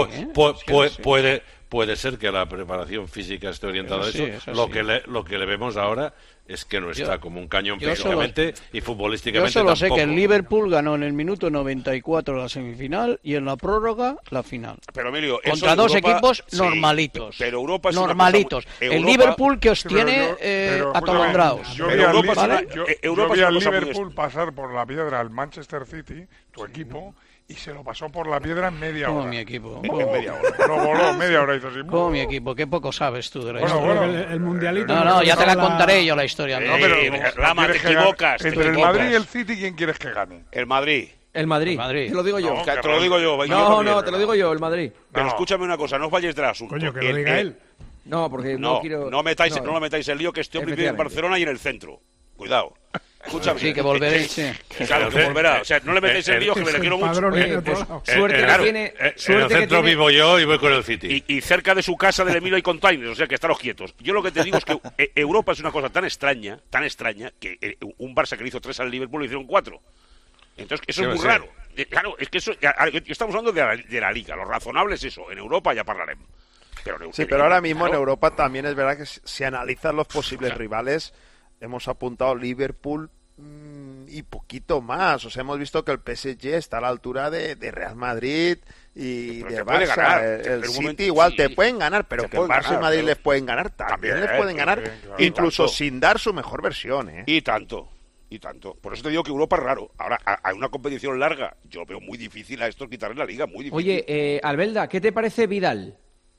puede ser que la preparación física esté orientada a eso. Lo que le vemos ahora es que no está como un cañón físicamente y futbolísticamente tampoco. Yo solo sé que el Liverpool ganó en el minuto 94 la semifinal y en la prórroga la final. Pero Emilio, contra dos equipos normalitos. Pero Europa es normalitos. El Liverpool que os tiene atolondrados. Yo vi al Liverpool pasar por la piedra al Manchester City, tu equipo, y se lo pasó por la piedra en media hora. Como mi equipo. En media hora. Lo voló media hora. Hizo así. Como mi equipo. Qué poco sabes tú de la historia. Bueno, el mundialito... No, ya te la contaré yo la historia. No, pero Rama, te equivocas. Entre el Madrid y el City, ¿quién quieres que gane? El Madrid. El Madrid. Te lo digo yo. Te lo digo yo. No, te lo digo yo, el Madrid. Pero escúchame una cosa, no os vayáis del asunto. Coño, que lo diga él. No, porque no quiero... No lo metáis el lío que este hombre vive en Barcelona y en el centro. cuidado. Escúchame. Sí, que volveréis. Sí. Claro, que volverá. O sea, no le metéis en lío, que me le quiero mucho. Suerte que tiene. En el centro vivo yo y voy con el City. Y cerca de su casa del Emilio hay containers, o sea que estaros quietos. Yo lo que te digo es que Europa es una cosa tan extraña, que un Barça que le hizo 3 al Liverpool le hicieron 4. Entonces, eso es muy raro. Claro, es que eso. Estamos hablando de la Liga. Lo razonable es eso. En Europa ya hablaremos. Pero ahora mismo en Europa también es verdad que si analizas los posibles rivales, hemos apuntado Liverpool y poquito más. O sea, hemos visto que el PSG está a la altura de Real Madrid y de Barça. El City igual te pueden ganar, pero que el Barça y Madrid les pueden ganar, también les pueden ganar, incluso sin dar su mejor versión. Y tanto. Por eso te digo que Europa es raro. Ahora, hay una competición larga. Yo veo muy difícil a estos quitarle la liga, muy difícil. Oye, Albelda, ¿qué te parece Vidal?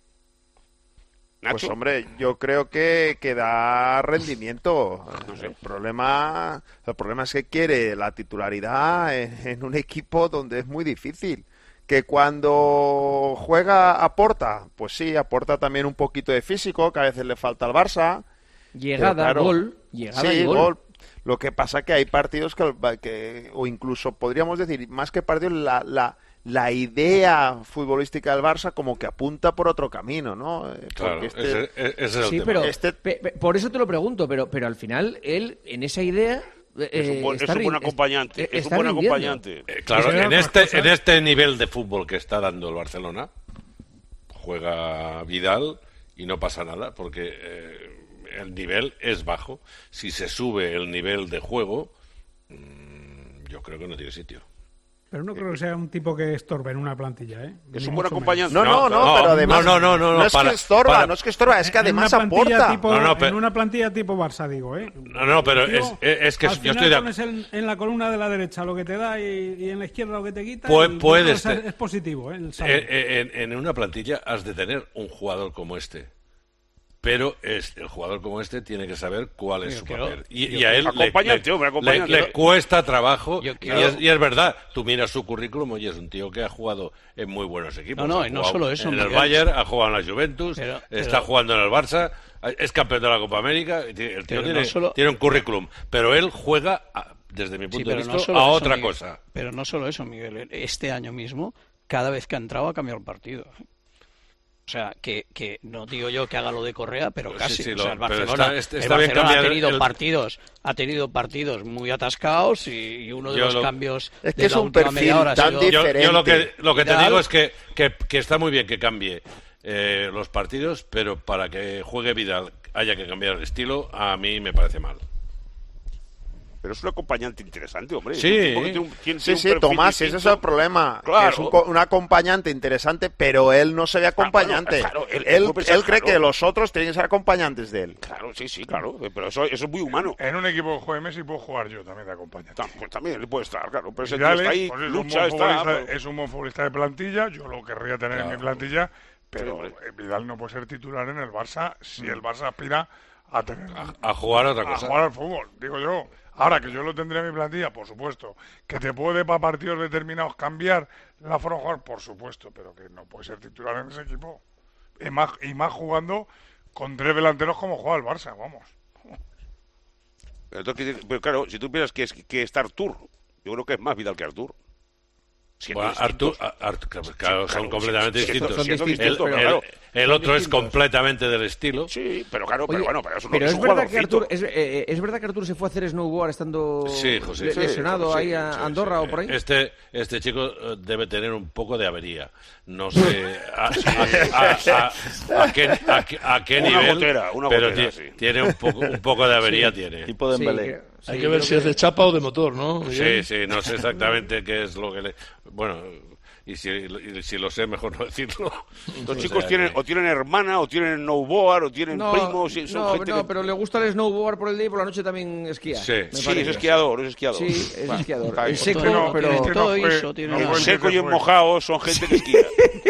Pues hombre, yo creo que da rendimiento. No sé. El problema es que quiere la titularidad en un equipo donde es muy difícil. Que cuando juega aporta, pues sí, aporta también un poquito de físico, que a veces le falta al Barça. Llegada, gol. Lo que pasa que hay partidos que o incluso podríamos decir, más que partidos, la idea futbolística del Barça como que apunta por otro camino, ¿no? Claro, ese es el tema. Pero por eso te lo pregunto, pero al final él en esa idea es un buen acompañante. Es un buen acompañante. Claro, en este nivel de fútbol que está dando el Barcelona, juega Vidal y no pasa nada, porque el nivel es bajo. Si se sube el nivel de juego, yo creo que no tiene sitio. Pero no creo que sea un tipo que estorbe en una plantilla, ¿eh? Es un buen acompañante. No, pero además no es que estorba, es que además aporta. En una plantilla tipo Barça, digo, ¿eh? Pero es que yo estoy de acuerdo. Pones en la columna de la derecha lo que te da y en la izquierda lo que te quita. Es positivo, ¿eh? En una plantilla has de tener un jugador como este. Pero el jugador como este tiene que saber cuál es su papel. Y a él le cuesta trabajo. Y es verdad, tú miras su currículum y es un tío que ha jugado en muy buenos equipos. No solo eso. En el Bayern, ha jugado en la Juventus, está jugando en el Barça, es campeón de la Copa América. El tío tiene un currículum. Pero él juega, desde mi punto de vista, a otra cosa. Pero no solo eso, Miguel. Este año mismo, cada vez que ha entrado ha cambiado el partido. O sea, que no digo yo que haga lo de Correa, pero casi. Sí, o sea, el Barcelona, ha tenido partidos muy atascados y uno de los cambios es que es un perfil tan diferente. Yo lo que te digo es que está muy bien que cambie los partidos, pero para que juegue Vidal haya que cambiar el estilo, a mí me parece mal. Pero es un acompañante interesante, hombre. Sí, Tomás, ese es el problema. Claro. Es un acompañante interesante, pero él no se ve acompañante. Él cree que los otros tienen que ser acompañantes de él. Claro, claro. Pero eso es muy humano. En un equipo que juegue Messi puedo jugar yo también de acompañante. Pues también él puede estar, claro. Pero ese tío está ahí, lucha, es un buen futbolista de plantilla. Yo lo querría tener en mi plantilla, pero Vidal no puede ser titular en el Barça si el Barça aspira a jugar a otra cosa. A jugar al fútbol, digo yo. Ahora, que yo lo tendré en mi plantilla, por supuesto. Que te puede para partidos determinados cambiar la forma de jugar, por supuesto, pero que no puede ser titular en ese equipo. Y más jugando con 3 delanteros como juega el Barça, vamos. Pero claro, si tú piensas que está Artur, yo creo que es más Vidal que Artur. Bueno, Artur, claro, son completamente distintos. Claro. El otro es completamente del estilo. Sí, pero claro, pero eso no es verdad que Artur es verdad que Artur se fue a hacer snowboard estando lesionado ahí a Andorra o por ahí. Este chico debe tener un poco de avería. No sé a qué nivel, pero tiene un poco de avería. Tipo de Dembélé. Hay que ver si es de chapa o de motor, ¿no? Sí, no sé exactamente qué es lo que le... Bueno, y si lo sé, mejor no decirlo. Los chicos tienen hermana, o tienen snowboard, o tienen primos... pero le gusta el snowboard por el día y por la noche también esquía. Sí, es esquiador. Sí, es esquiador. Es seco, pero todo eso tiene... En seco y en mojado son gente que esquía.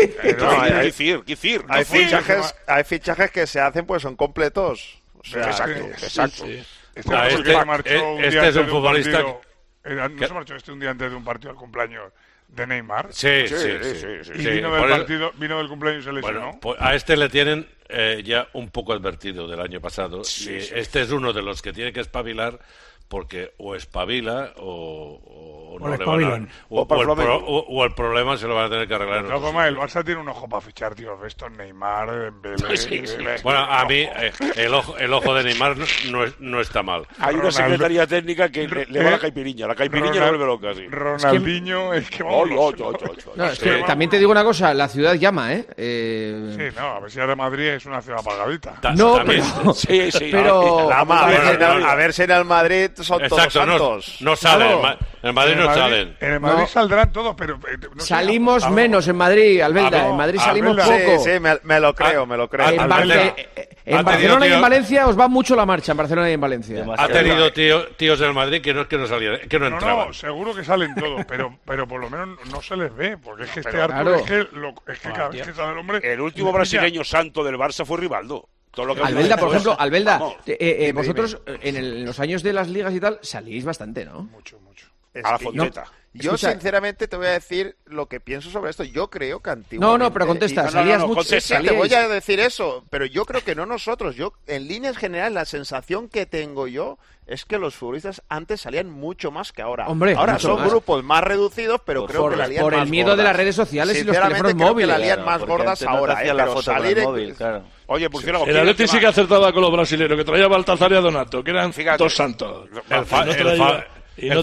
Hay fichajes que se hacen, pues son completos. Exacto. Este es un futbolista... ¿No se marchó un día antes de un partido al cumpleaños de Neymar? Sí. Y vino del cumpleaños y se lesionó. Bueno, pues a este le tienen ya un poco advertido del año pasado. Este es uno de los que tiene que espabilar porque o espabila o no le le van espabilan. o el problema se lo van a tener que arreglar en No, otro el Barça tiene un ojo para fichar, tío. Estos Neymar, Dembélé... Sí. Bueno, a mí el ojo de Neymar no está mal. Hay una secretaría técnica que le va la caipiriña. La caipiriña lo vuelve loca, sí. Ronaldinho, es que vamos... También te digo una cosa, la ciudad llama, ¿eh? Sí, no, a ver si de Madrid es una ciudad apagadita. No, sí. Pero... A ver si en el Madrid son todos santos. No salen. En Madrid no salen. En el Madrid saldrán todos, pero... salimos menos en Madrid, Albelda. En Madrid salimos poco. Sí, me lo creo. En Barcelona y en Valencia os va mucho la marcha, en Barcelona y en Valencia. Ha tenido tíos del Madrid que no entraban. No, seguro que salen todos, pero por lo menos no se les ve, porque es que Pero, Arthur es que cada vez que sale el hombre... El último brasileño santo del Barça fue Rivaldo. Albelda, por ejemplo, vosotros en los años de las ligas y tal salís bastante, ¿no? Mucho. A la Fonteta. Yo, sinceramente, te voy a decir lo que pienso sobre esto. Yo creo que antiguamente... No, pero contesta, salías mucho. Te voy a decir eso, pero yo creo que no nosotros. Yo, en líneas generales, la sensación que tengo yo es que los futbolistas antes salían mucho más que ahora. Hombre, ahora son grupos más reducidos, pero creo que la lían más por el miedo gordas. de las redes sociales y los teléfonos móviles. La lían más gordas ahora, pero salir móvil, claro. Oye, Murciélago, el Atleti sí que acertaba con los brasileños, que traía Baltazar y a Donato, que eran dos santos. El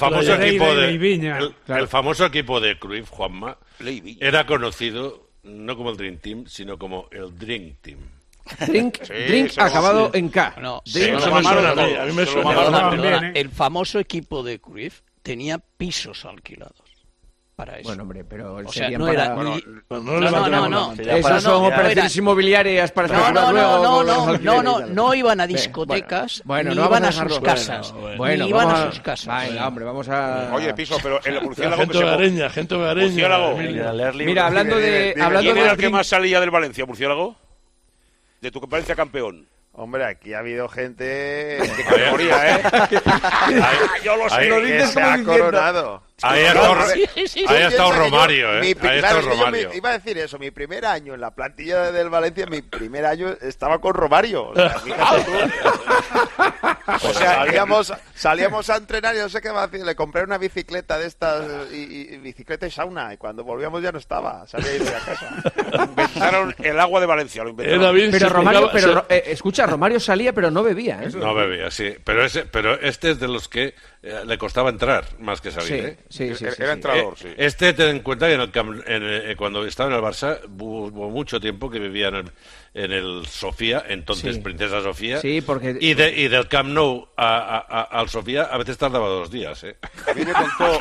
famoso equipo de Cruyff, Juanma, era conocido no como el Dream Team, sino como el Drink Team. Drink acabado en K. No, eso me suena a mí me suena. El famoso equipo de Cruyff tenía pisos alquilados. Para eso. Bueno, hombre, pero o sea, no era no. Esas son operaciones inmobiliarias para no iban a discotecas, ni iban a sus casas. Bueno, iban a sus casas. Venga, hombre, vamos a... Oye, Piso, pero el Murciélago... Gente hogareña. Mira, hablando de... ¿Quién era el que más salía del Valencia, Murciélago? De tu Valencia campeón. Hombre, aquí ha habido gente de categoría, ¿eh? Yo lo sé. Lo dices como diciendo... coronado. Ahí ha estado Romario, ¿eh? Ahí ha estado Romario. Iba a decir eso, mi primer año en la plantilla del Valencia, mi primer año estaba con Romario. O sea, fíjate tú. O sea, salíamos a entrenar y no sé qué va a decir. Le compré una bicicleta de estas, y bicicleta y sauna, y cuando volvíamos ya no estaba. Salía a irse a casa. Inventaron el agua de Valencia, lo inventaron. Pero Romario, escucha, Romario salía, pero no bebía, ¿eh? No bebía, sí. Pero este es de los que le costaba entrar más que salir, ¿eh? Sí, era entrador, sí. Ten en cuenta que cuando estaba en el Barça hubo mucho tiempo que vivía en el Sofía, entonces Princesa Sofía, porque... y del Camp Nou al Sofía a veces tardaba 2 días, ¿eh? A mí me contó,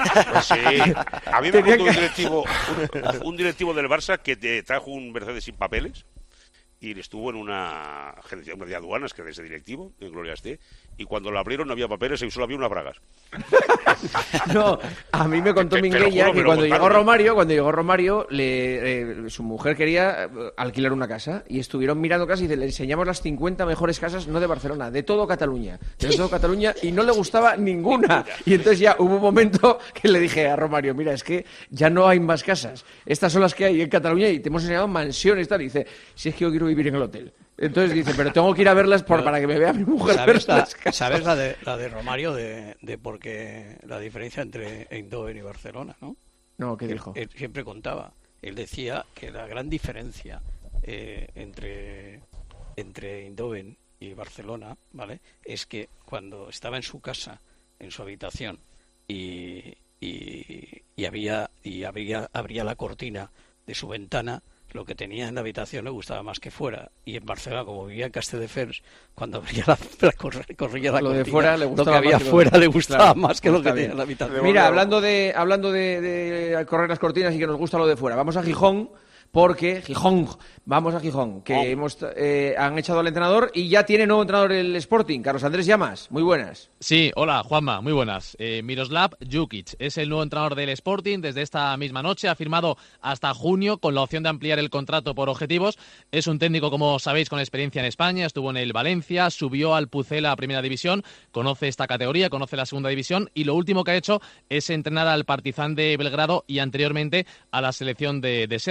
un directivo del Barça que te trajo un Mercedes sin papeles y estuvo en una agencia de aduanas, que era ese directivo, en Gloria esté, y cuando lo abrieron no había papeles y solo había unas bragas. No, a mí me contó Minguella que cuando llegó Romario, su mujer quería alquilar una casa y estuvieron mirando casas y le enseñamos las 50 mejores casas, no de Barcelona, de todo Cataluña, y no le gustaba ninguna. Y entonces ya hubo un momento que le dije a Romario, mira, es que ya no hay más casas, estas son las que hay en Cataluña y te hemos enseñado mansiones y tal. Y dice, si es que yo quiero vivir en el hotel. Entonces dice, pero tengo que ir a verlas para que me vea mi mujer. ¿Sabes la de Romario de porque la diferencia entre Eindhoven y Barcelona, no? No, ¿qué dijo? Él siempre contaba. Él decía que la gran diferencia entre Eindhoven y Barcelona, ¿vale? Es que cuando estaba en su casa, en su habitación, y abría la cortina de su ventana, lo que tenía en la habitación le gustaba más que fuera. Y en Barcelona, como vivía en Castelldefels, cuando abría corría la lo cortina, de fuera le gustaba, lo que había fuera le gustaba más que lo que tenía en la habitación. Mira, hablando de correr las cortinas y que nos gusta lo de fuera, vamos a Gijón. Vamos a Gijón, que han echado al entrenador y ya tiene nuevo entrenador el Sporting, Carlos Andrés Llamas. Muy buenas. Sí, hola Juanma, muy buenas. Miroslav Jukic es el nuevo entrenador del Sporting desde esta misma noche. Ha firmado hasta junio con la opción de ampliar el contrato por objetivos. Es un técnico, como sabéis, con experiencia en España. Estuvo en el Valencia, subió al Pucela a Primera División, conoce esta categoría, conoce la Segunda División y lo último que ha hecho es entrenar al Partizan de Belgrado y anteriormente a la selección de Serbia. Vamos a ver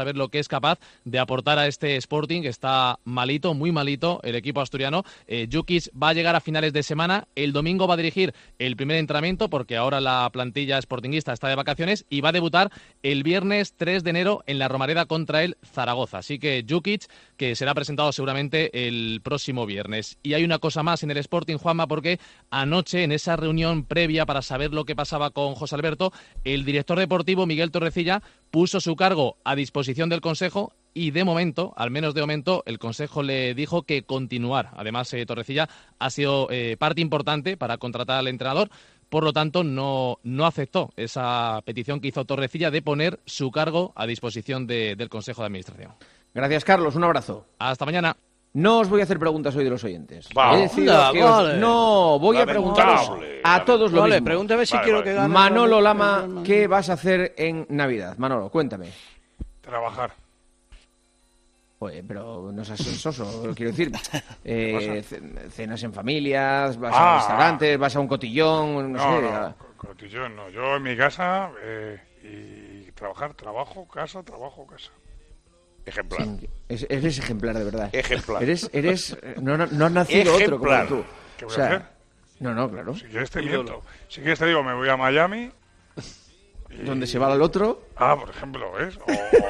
ver lo que es capaz de aportar a este Sporting, que está malito, muy malito, el equipo asturiano. Jukic va a llegar a finales de semana, el domingo va a dirigir el primer entrenamiento, porque ahora la plantilla sportinguista está de vacaciones, y va a debutar el viernes 3 de enero en la Romareda contra el Zaragoza. Así que Jukic, que será presentado seguramente el próximo viernes. Y hay una cosa más en el Sporting, Juanma, porque anoche, en esa reunión previa para saber lo que pasaba con José Alberto, el director deportivo, Miguel Torrecilla, puso su cargo a disposición del Consejo y de momento, al menos de momento, el Consejo le dijo que continuar. Además, Torrecilla ha sido parte importante para contratar al entrenador. Por lo tanto, no aceptó esa petición que hizo Torrecilla de poner su cargo a disposición del Consejo de Administración. Gracias, Carlos. Un abrazo. Hasta mañana. No os voy a hacer preguntas hoy de los oyentes. No, voy a preguntaros a todos lo mismo. Pregúntame si quiero que gane. Manolo Lama, ¿qué vas a hacer en Navidad? Manolo, cuéntame. Trabajar. Oye, pero no seas soso, quiero decir. Cenas en familias, vas a restaurantes, vas a un cotillón, no sé. No, cotillón no. Yo en mi casa y trabajo, casa. Ejemplar. Sí, eres ejemplar, de verdad. Ejemplar. No has nacido ejemplar. otro como tú. ¿Qué voy a hacer? No, claro. Si quieres te miento. Si quieres te digo, me voy a Miami. ¿Dónde se va al otro? Por ejemplo, ¿ves?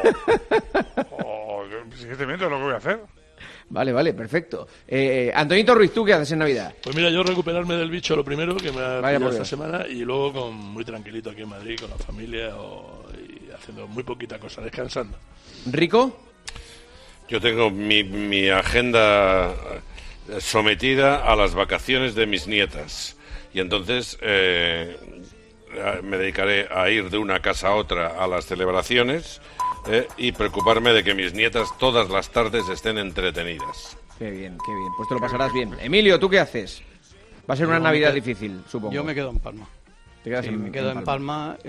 Si quieres te miento, es lo que voy a hacer. Vale, perfecto. Antonito Ruiz, ¿tú qué haces en Navidad? Pues mira, yo recuperarme del bicho lo primero, que me ha pillado esta semana, y luego muy tranquilito aquí en Madrid, con la familia, y haciendo muy poquita cosa, descansando. ¿Rico? Yo tengo mi agenda sometida a las vacaciones de mis nietas. Y entonces me dedicaré a ir de una casa a otra a las celebraciones y preocuparme de que mis nietas todas las tardes estén entretenidas. Qué bien. Pues te lo pasarás bien. Emilio, ¿tú qué haces? Va a ser una Navidad difícil, supongo. Yo me quedo en Palma. ¿Te quedas me quedo en Palma.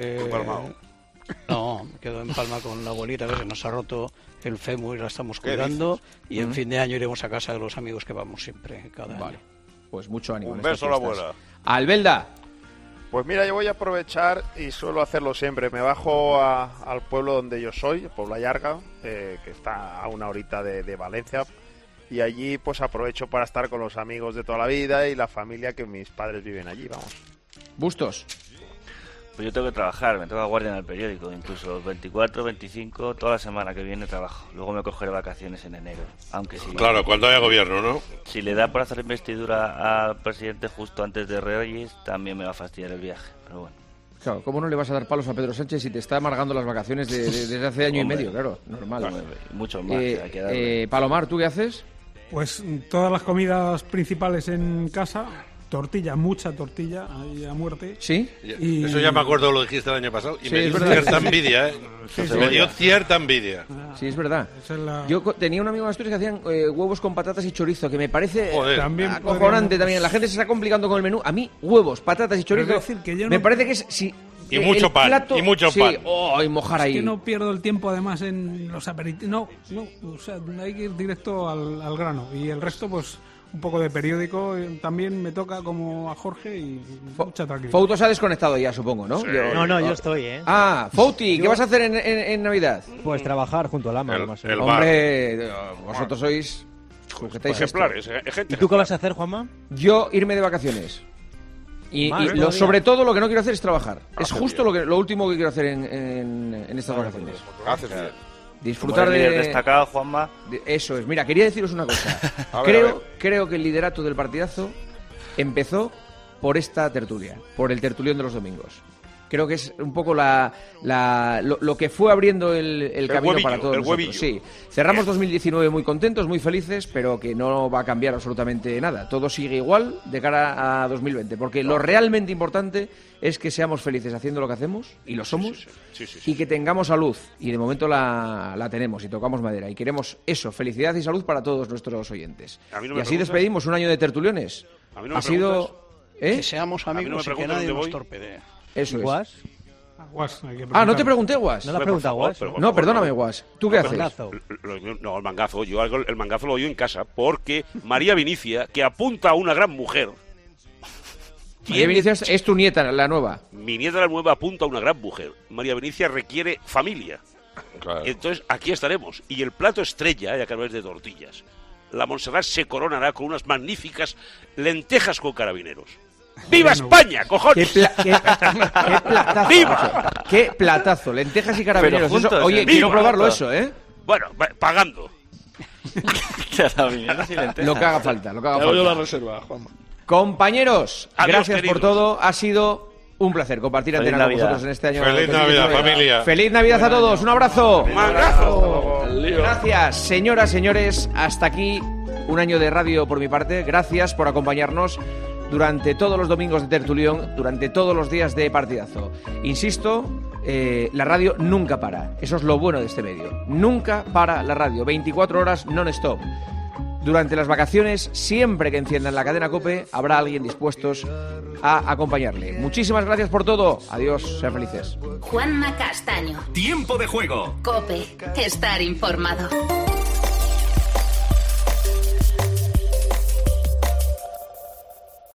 No, me quedo en Palma con la abuelita, que se nos ha roto el fémur y la estamos cuidando. Y en fin de año iremos a casa de los amigos que vamos siempre, cada año. Pues mucho ánimo. Un beso a la abuela. Albelda. Pues mira, yo voy a aprovechar y suelo hacerlo siempre. Me bajo al pueblo donde yo soy, Puebla Llarga, que está a una horita de Valencia. Y allí pues aprovecho para estar con los amigos de toda la vida y la familia que mis padres viven allí, vamos. Bustos. Pues yo tengo que trabajar, me toca guardia en el periódico, incluso 24, 25, toda la semana que viene trabajo. Luego me cogeré vacaciones en enero, aunque sí. Claro, cuando haya gobierno, ¿no? Si le da por hacer investidura al presidente justo antes de Reyes, también me va a fastidiar el viaje, pero bueno. Claro, ¿cómo no le vas a dar palos a Pedro Sánchez si te está amargando las vacaciones desde hace año y medio? Claro, normal. Mucho más. Hay que darle. Palomar, ¿tú qué haces? Pues todas las comidas principales en casa. Tortilla, mucha tortilla, ahí a muerte. ¿Sí? Y... Eso ya me acuerdo, lo dijiste el año pasado, y sí, me dio cierta envidia, me dio cierta envidia. Sí, es verdad. Yo tenía un amigo en Asturias que hacían huevos con patatas y chorizo, que me parece acojonante también. La gente se está complicando con el menú. A mí, huevos, patatas y chorizo, decir que yo me parece que es... Sí, y mucho pan, plato, y mucho pan. Y mojar ahí. Es que no pierdo el tiempo, además, en los aperitivos. No, o sea, hay que ir directo al grano. Y el resto, pues... Un poco de periódico también me toca, como a Jorge, y mucha tranquilidad. Fouto se ha desconectado ya, supongo, ¿no? Sí. Yo estoy, ¿eh? Fouti, ¿qué vas a hacer en Navidad? Pues trabajar junto al ama. Hombre, vosotros sois... ejemplares. ¿Y tú qué vas a hacer, Juanma? Yo irme de vacaciones. Y sobre todo lo que no quiero hacer es trabajar. Es justo lo último que quiero hacer en estas vacaciones. Haces bien. Disfrutar de destacado, Juanma. Eso es. Mira, quería deciros una cosa. Creo que el liderato del partidazo empezó por esta tertulia, por el tertulión de los domingos. Creo que es un poco lo que fue abriendo el camino huevillo, para todos nosotros. Sí. Cerramos 2019 muy contentos, muy felices, pero que no va a cambiar absolutamente nada. Todo sigue igual de cara a 2020, porque lo realmente importante es que seamos felices haciendo lo que hacemos, y lo somos, y que tengamos salud. Y de momento la tenemos, y tocamos madera. Y queremos eso, felicidad y salud para todos nuestros oyentes. Y así despedimos un año de tertuliones. Ha sido... Que seamos amigos y que nadie nos torpedee. Eso es. Guas, no te pregunté, Guas. No le has preguntado, Guas. No, perdóname, Guas. ¿Tú qué haces? No, el mangazo. El mangazo lo oigo en casa porque María Vinicia, que apunta a una gran mujer... María Vinicia es tu nieta, la nueva. Mi nieta, la nueva, apunta a una gran mujer. María Vinicia requiere familia. Claro. Entonces, aquí estaremos. Y el plato estrella, ya que no es de tortillas, la Montserrat se coronará con unas magníficas lentejas con carabineros. ¡Viva España, cojones! ¡Qué platazo! ¡Viva! ¡Qué platazo! Lentejas y carabineros. Juntos, eso, oye, quiero probarlo eso, ¿eh? Bueno, pagando. Lo que haga falta, lo que haga Te falta. doy la reserva, Juanma. Compañeros, Adiós, gracias queridos. por todo. Ha sido un placer compartir Feliz antena con Navidad. vosotros en este año. Feliz 2019. Navidad, familia. Feliz Navidad a todos. Un abrazo. ¡Un abrazo! Gracias, señoras, señores. Hasta aquí un año de radio por mi parte. Gracias por acompañarnos durante todos los domingos de tertulión, durante todos los días de partidazo. Insisto, la radio nunca para. Eso es lo bueno de este medio. Nunca para la radio. 24 horas non-stop. Durante las vacaciones, siempre que enciendan la cadena COPE, habrá alguien dispuestos a acompañarle. Muchísimas gracias por todo. Adiós, sean felices. Juanma Castaño. Tiempo de juego. COPE. Estar informado.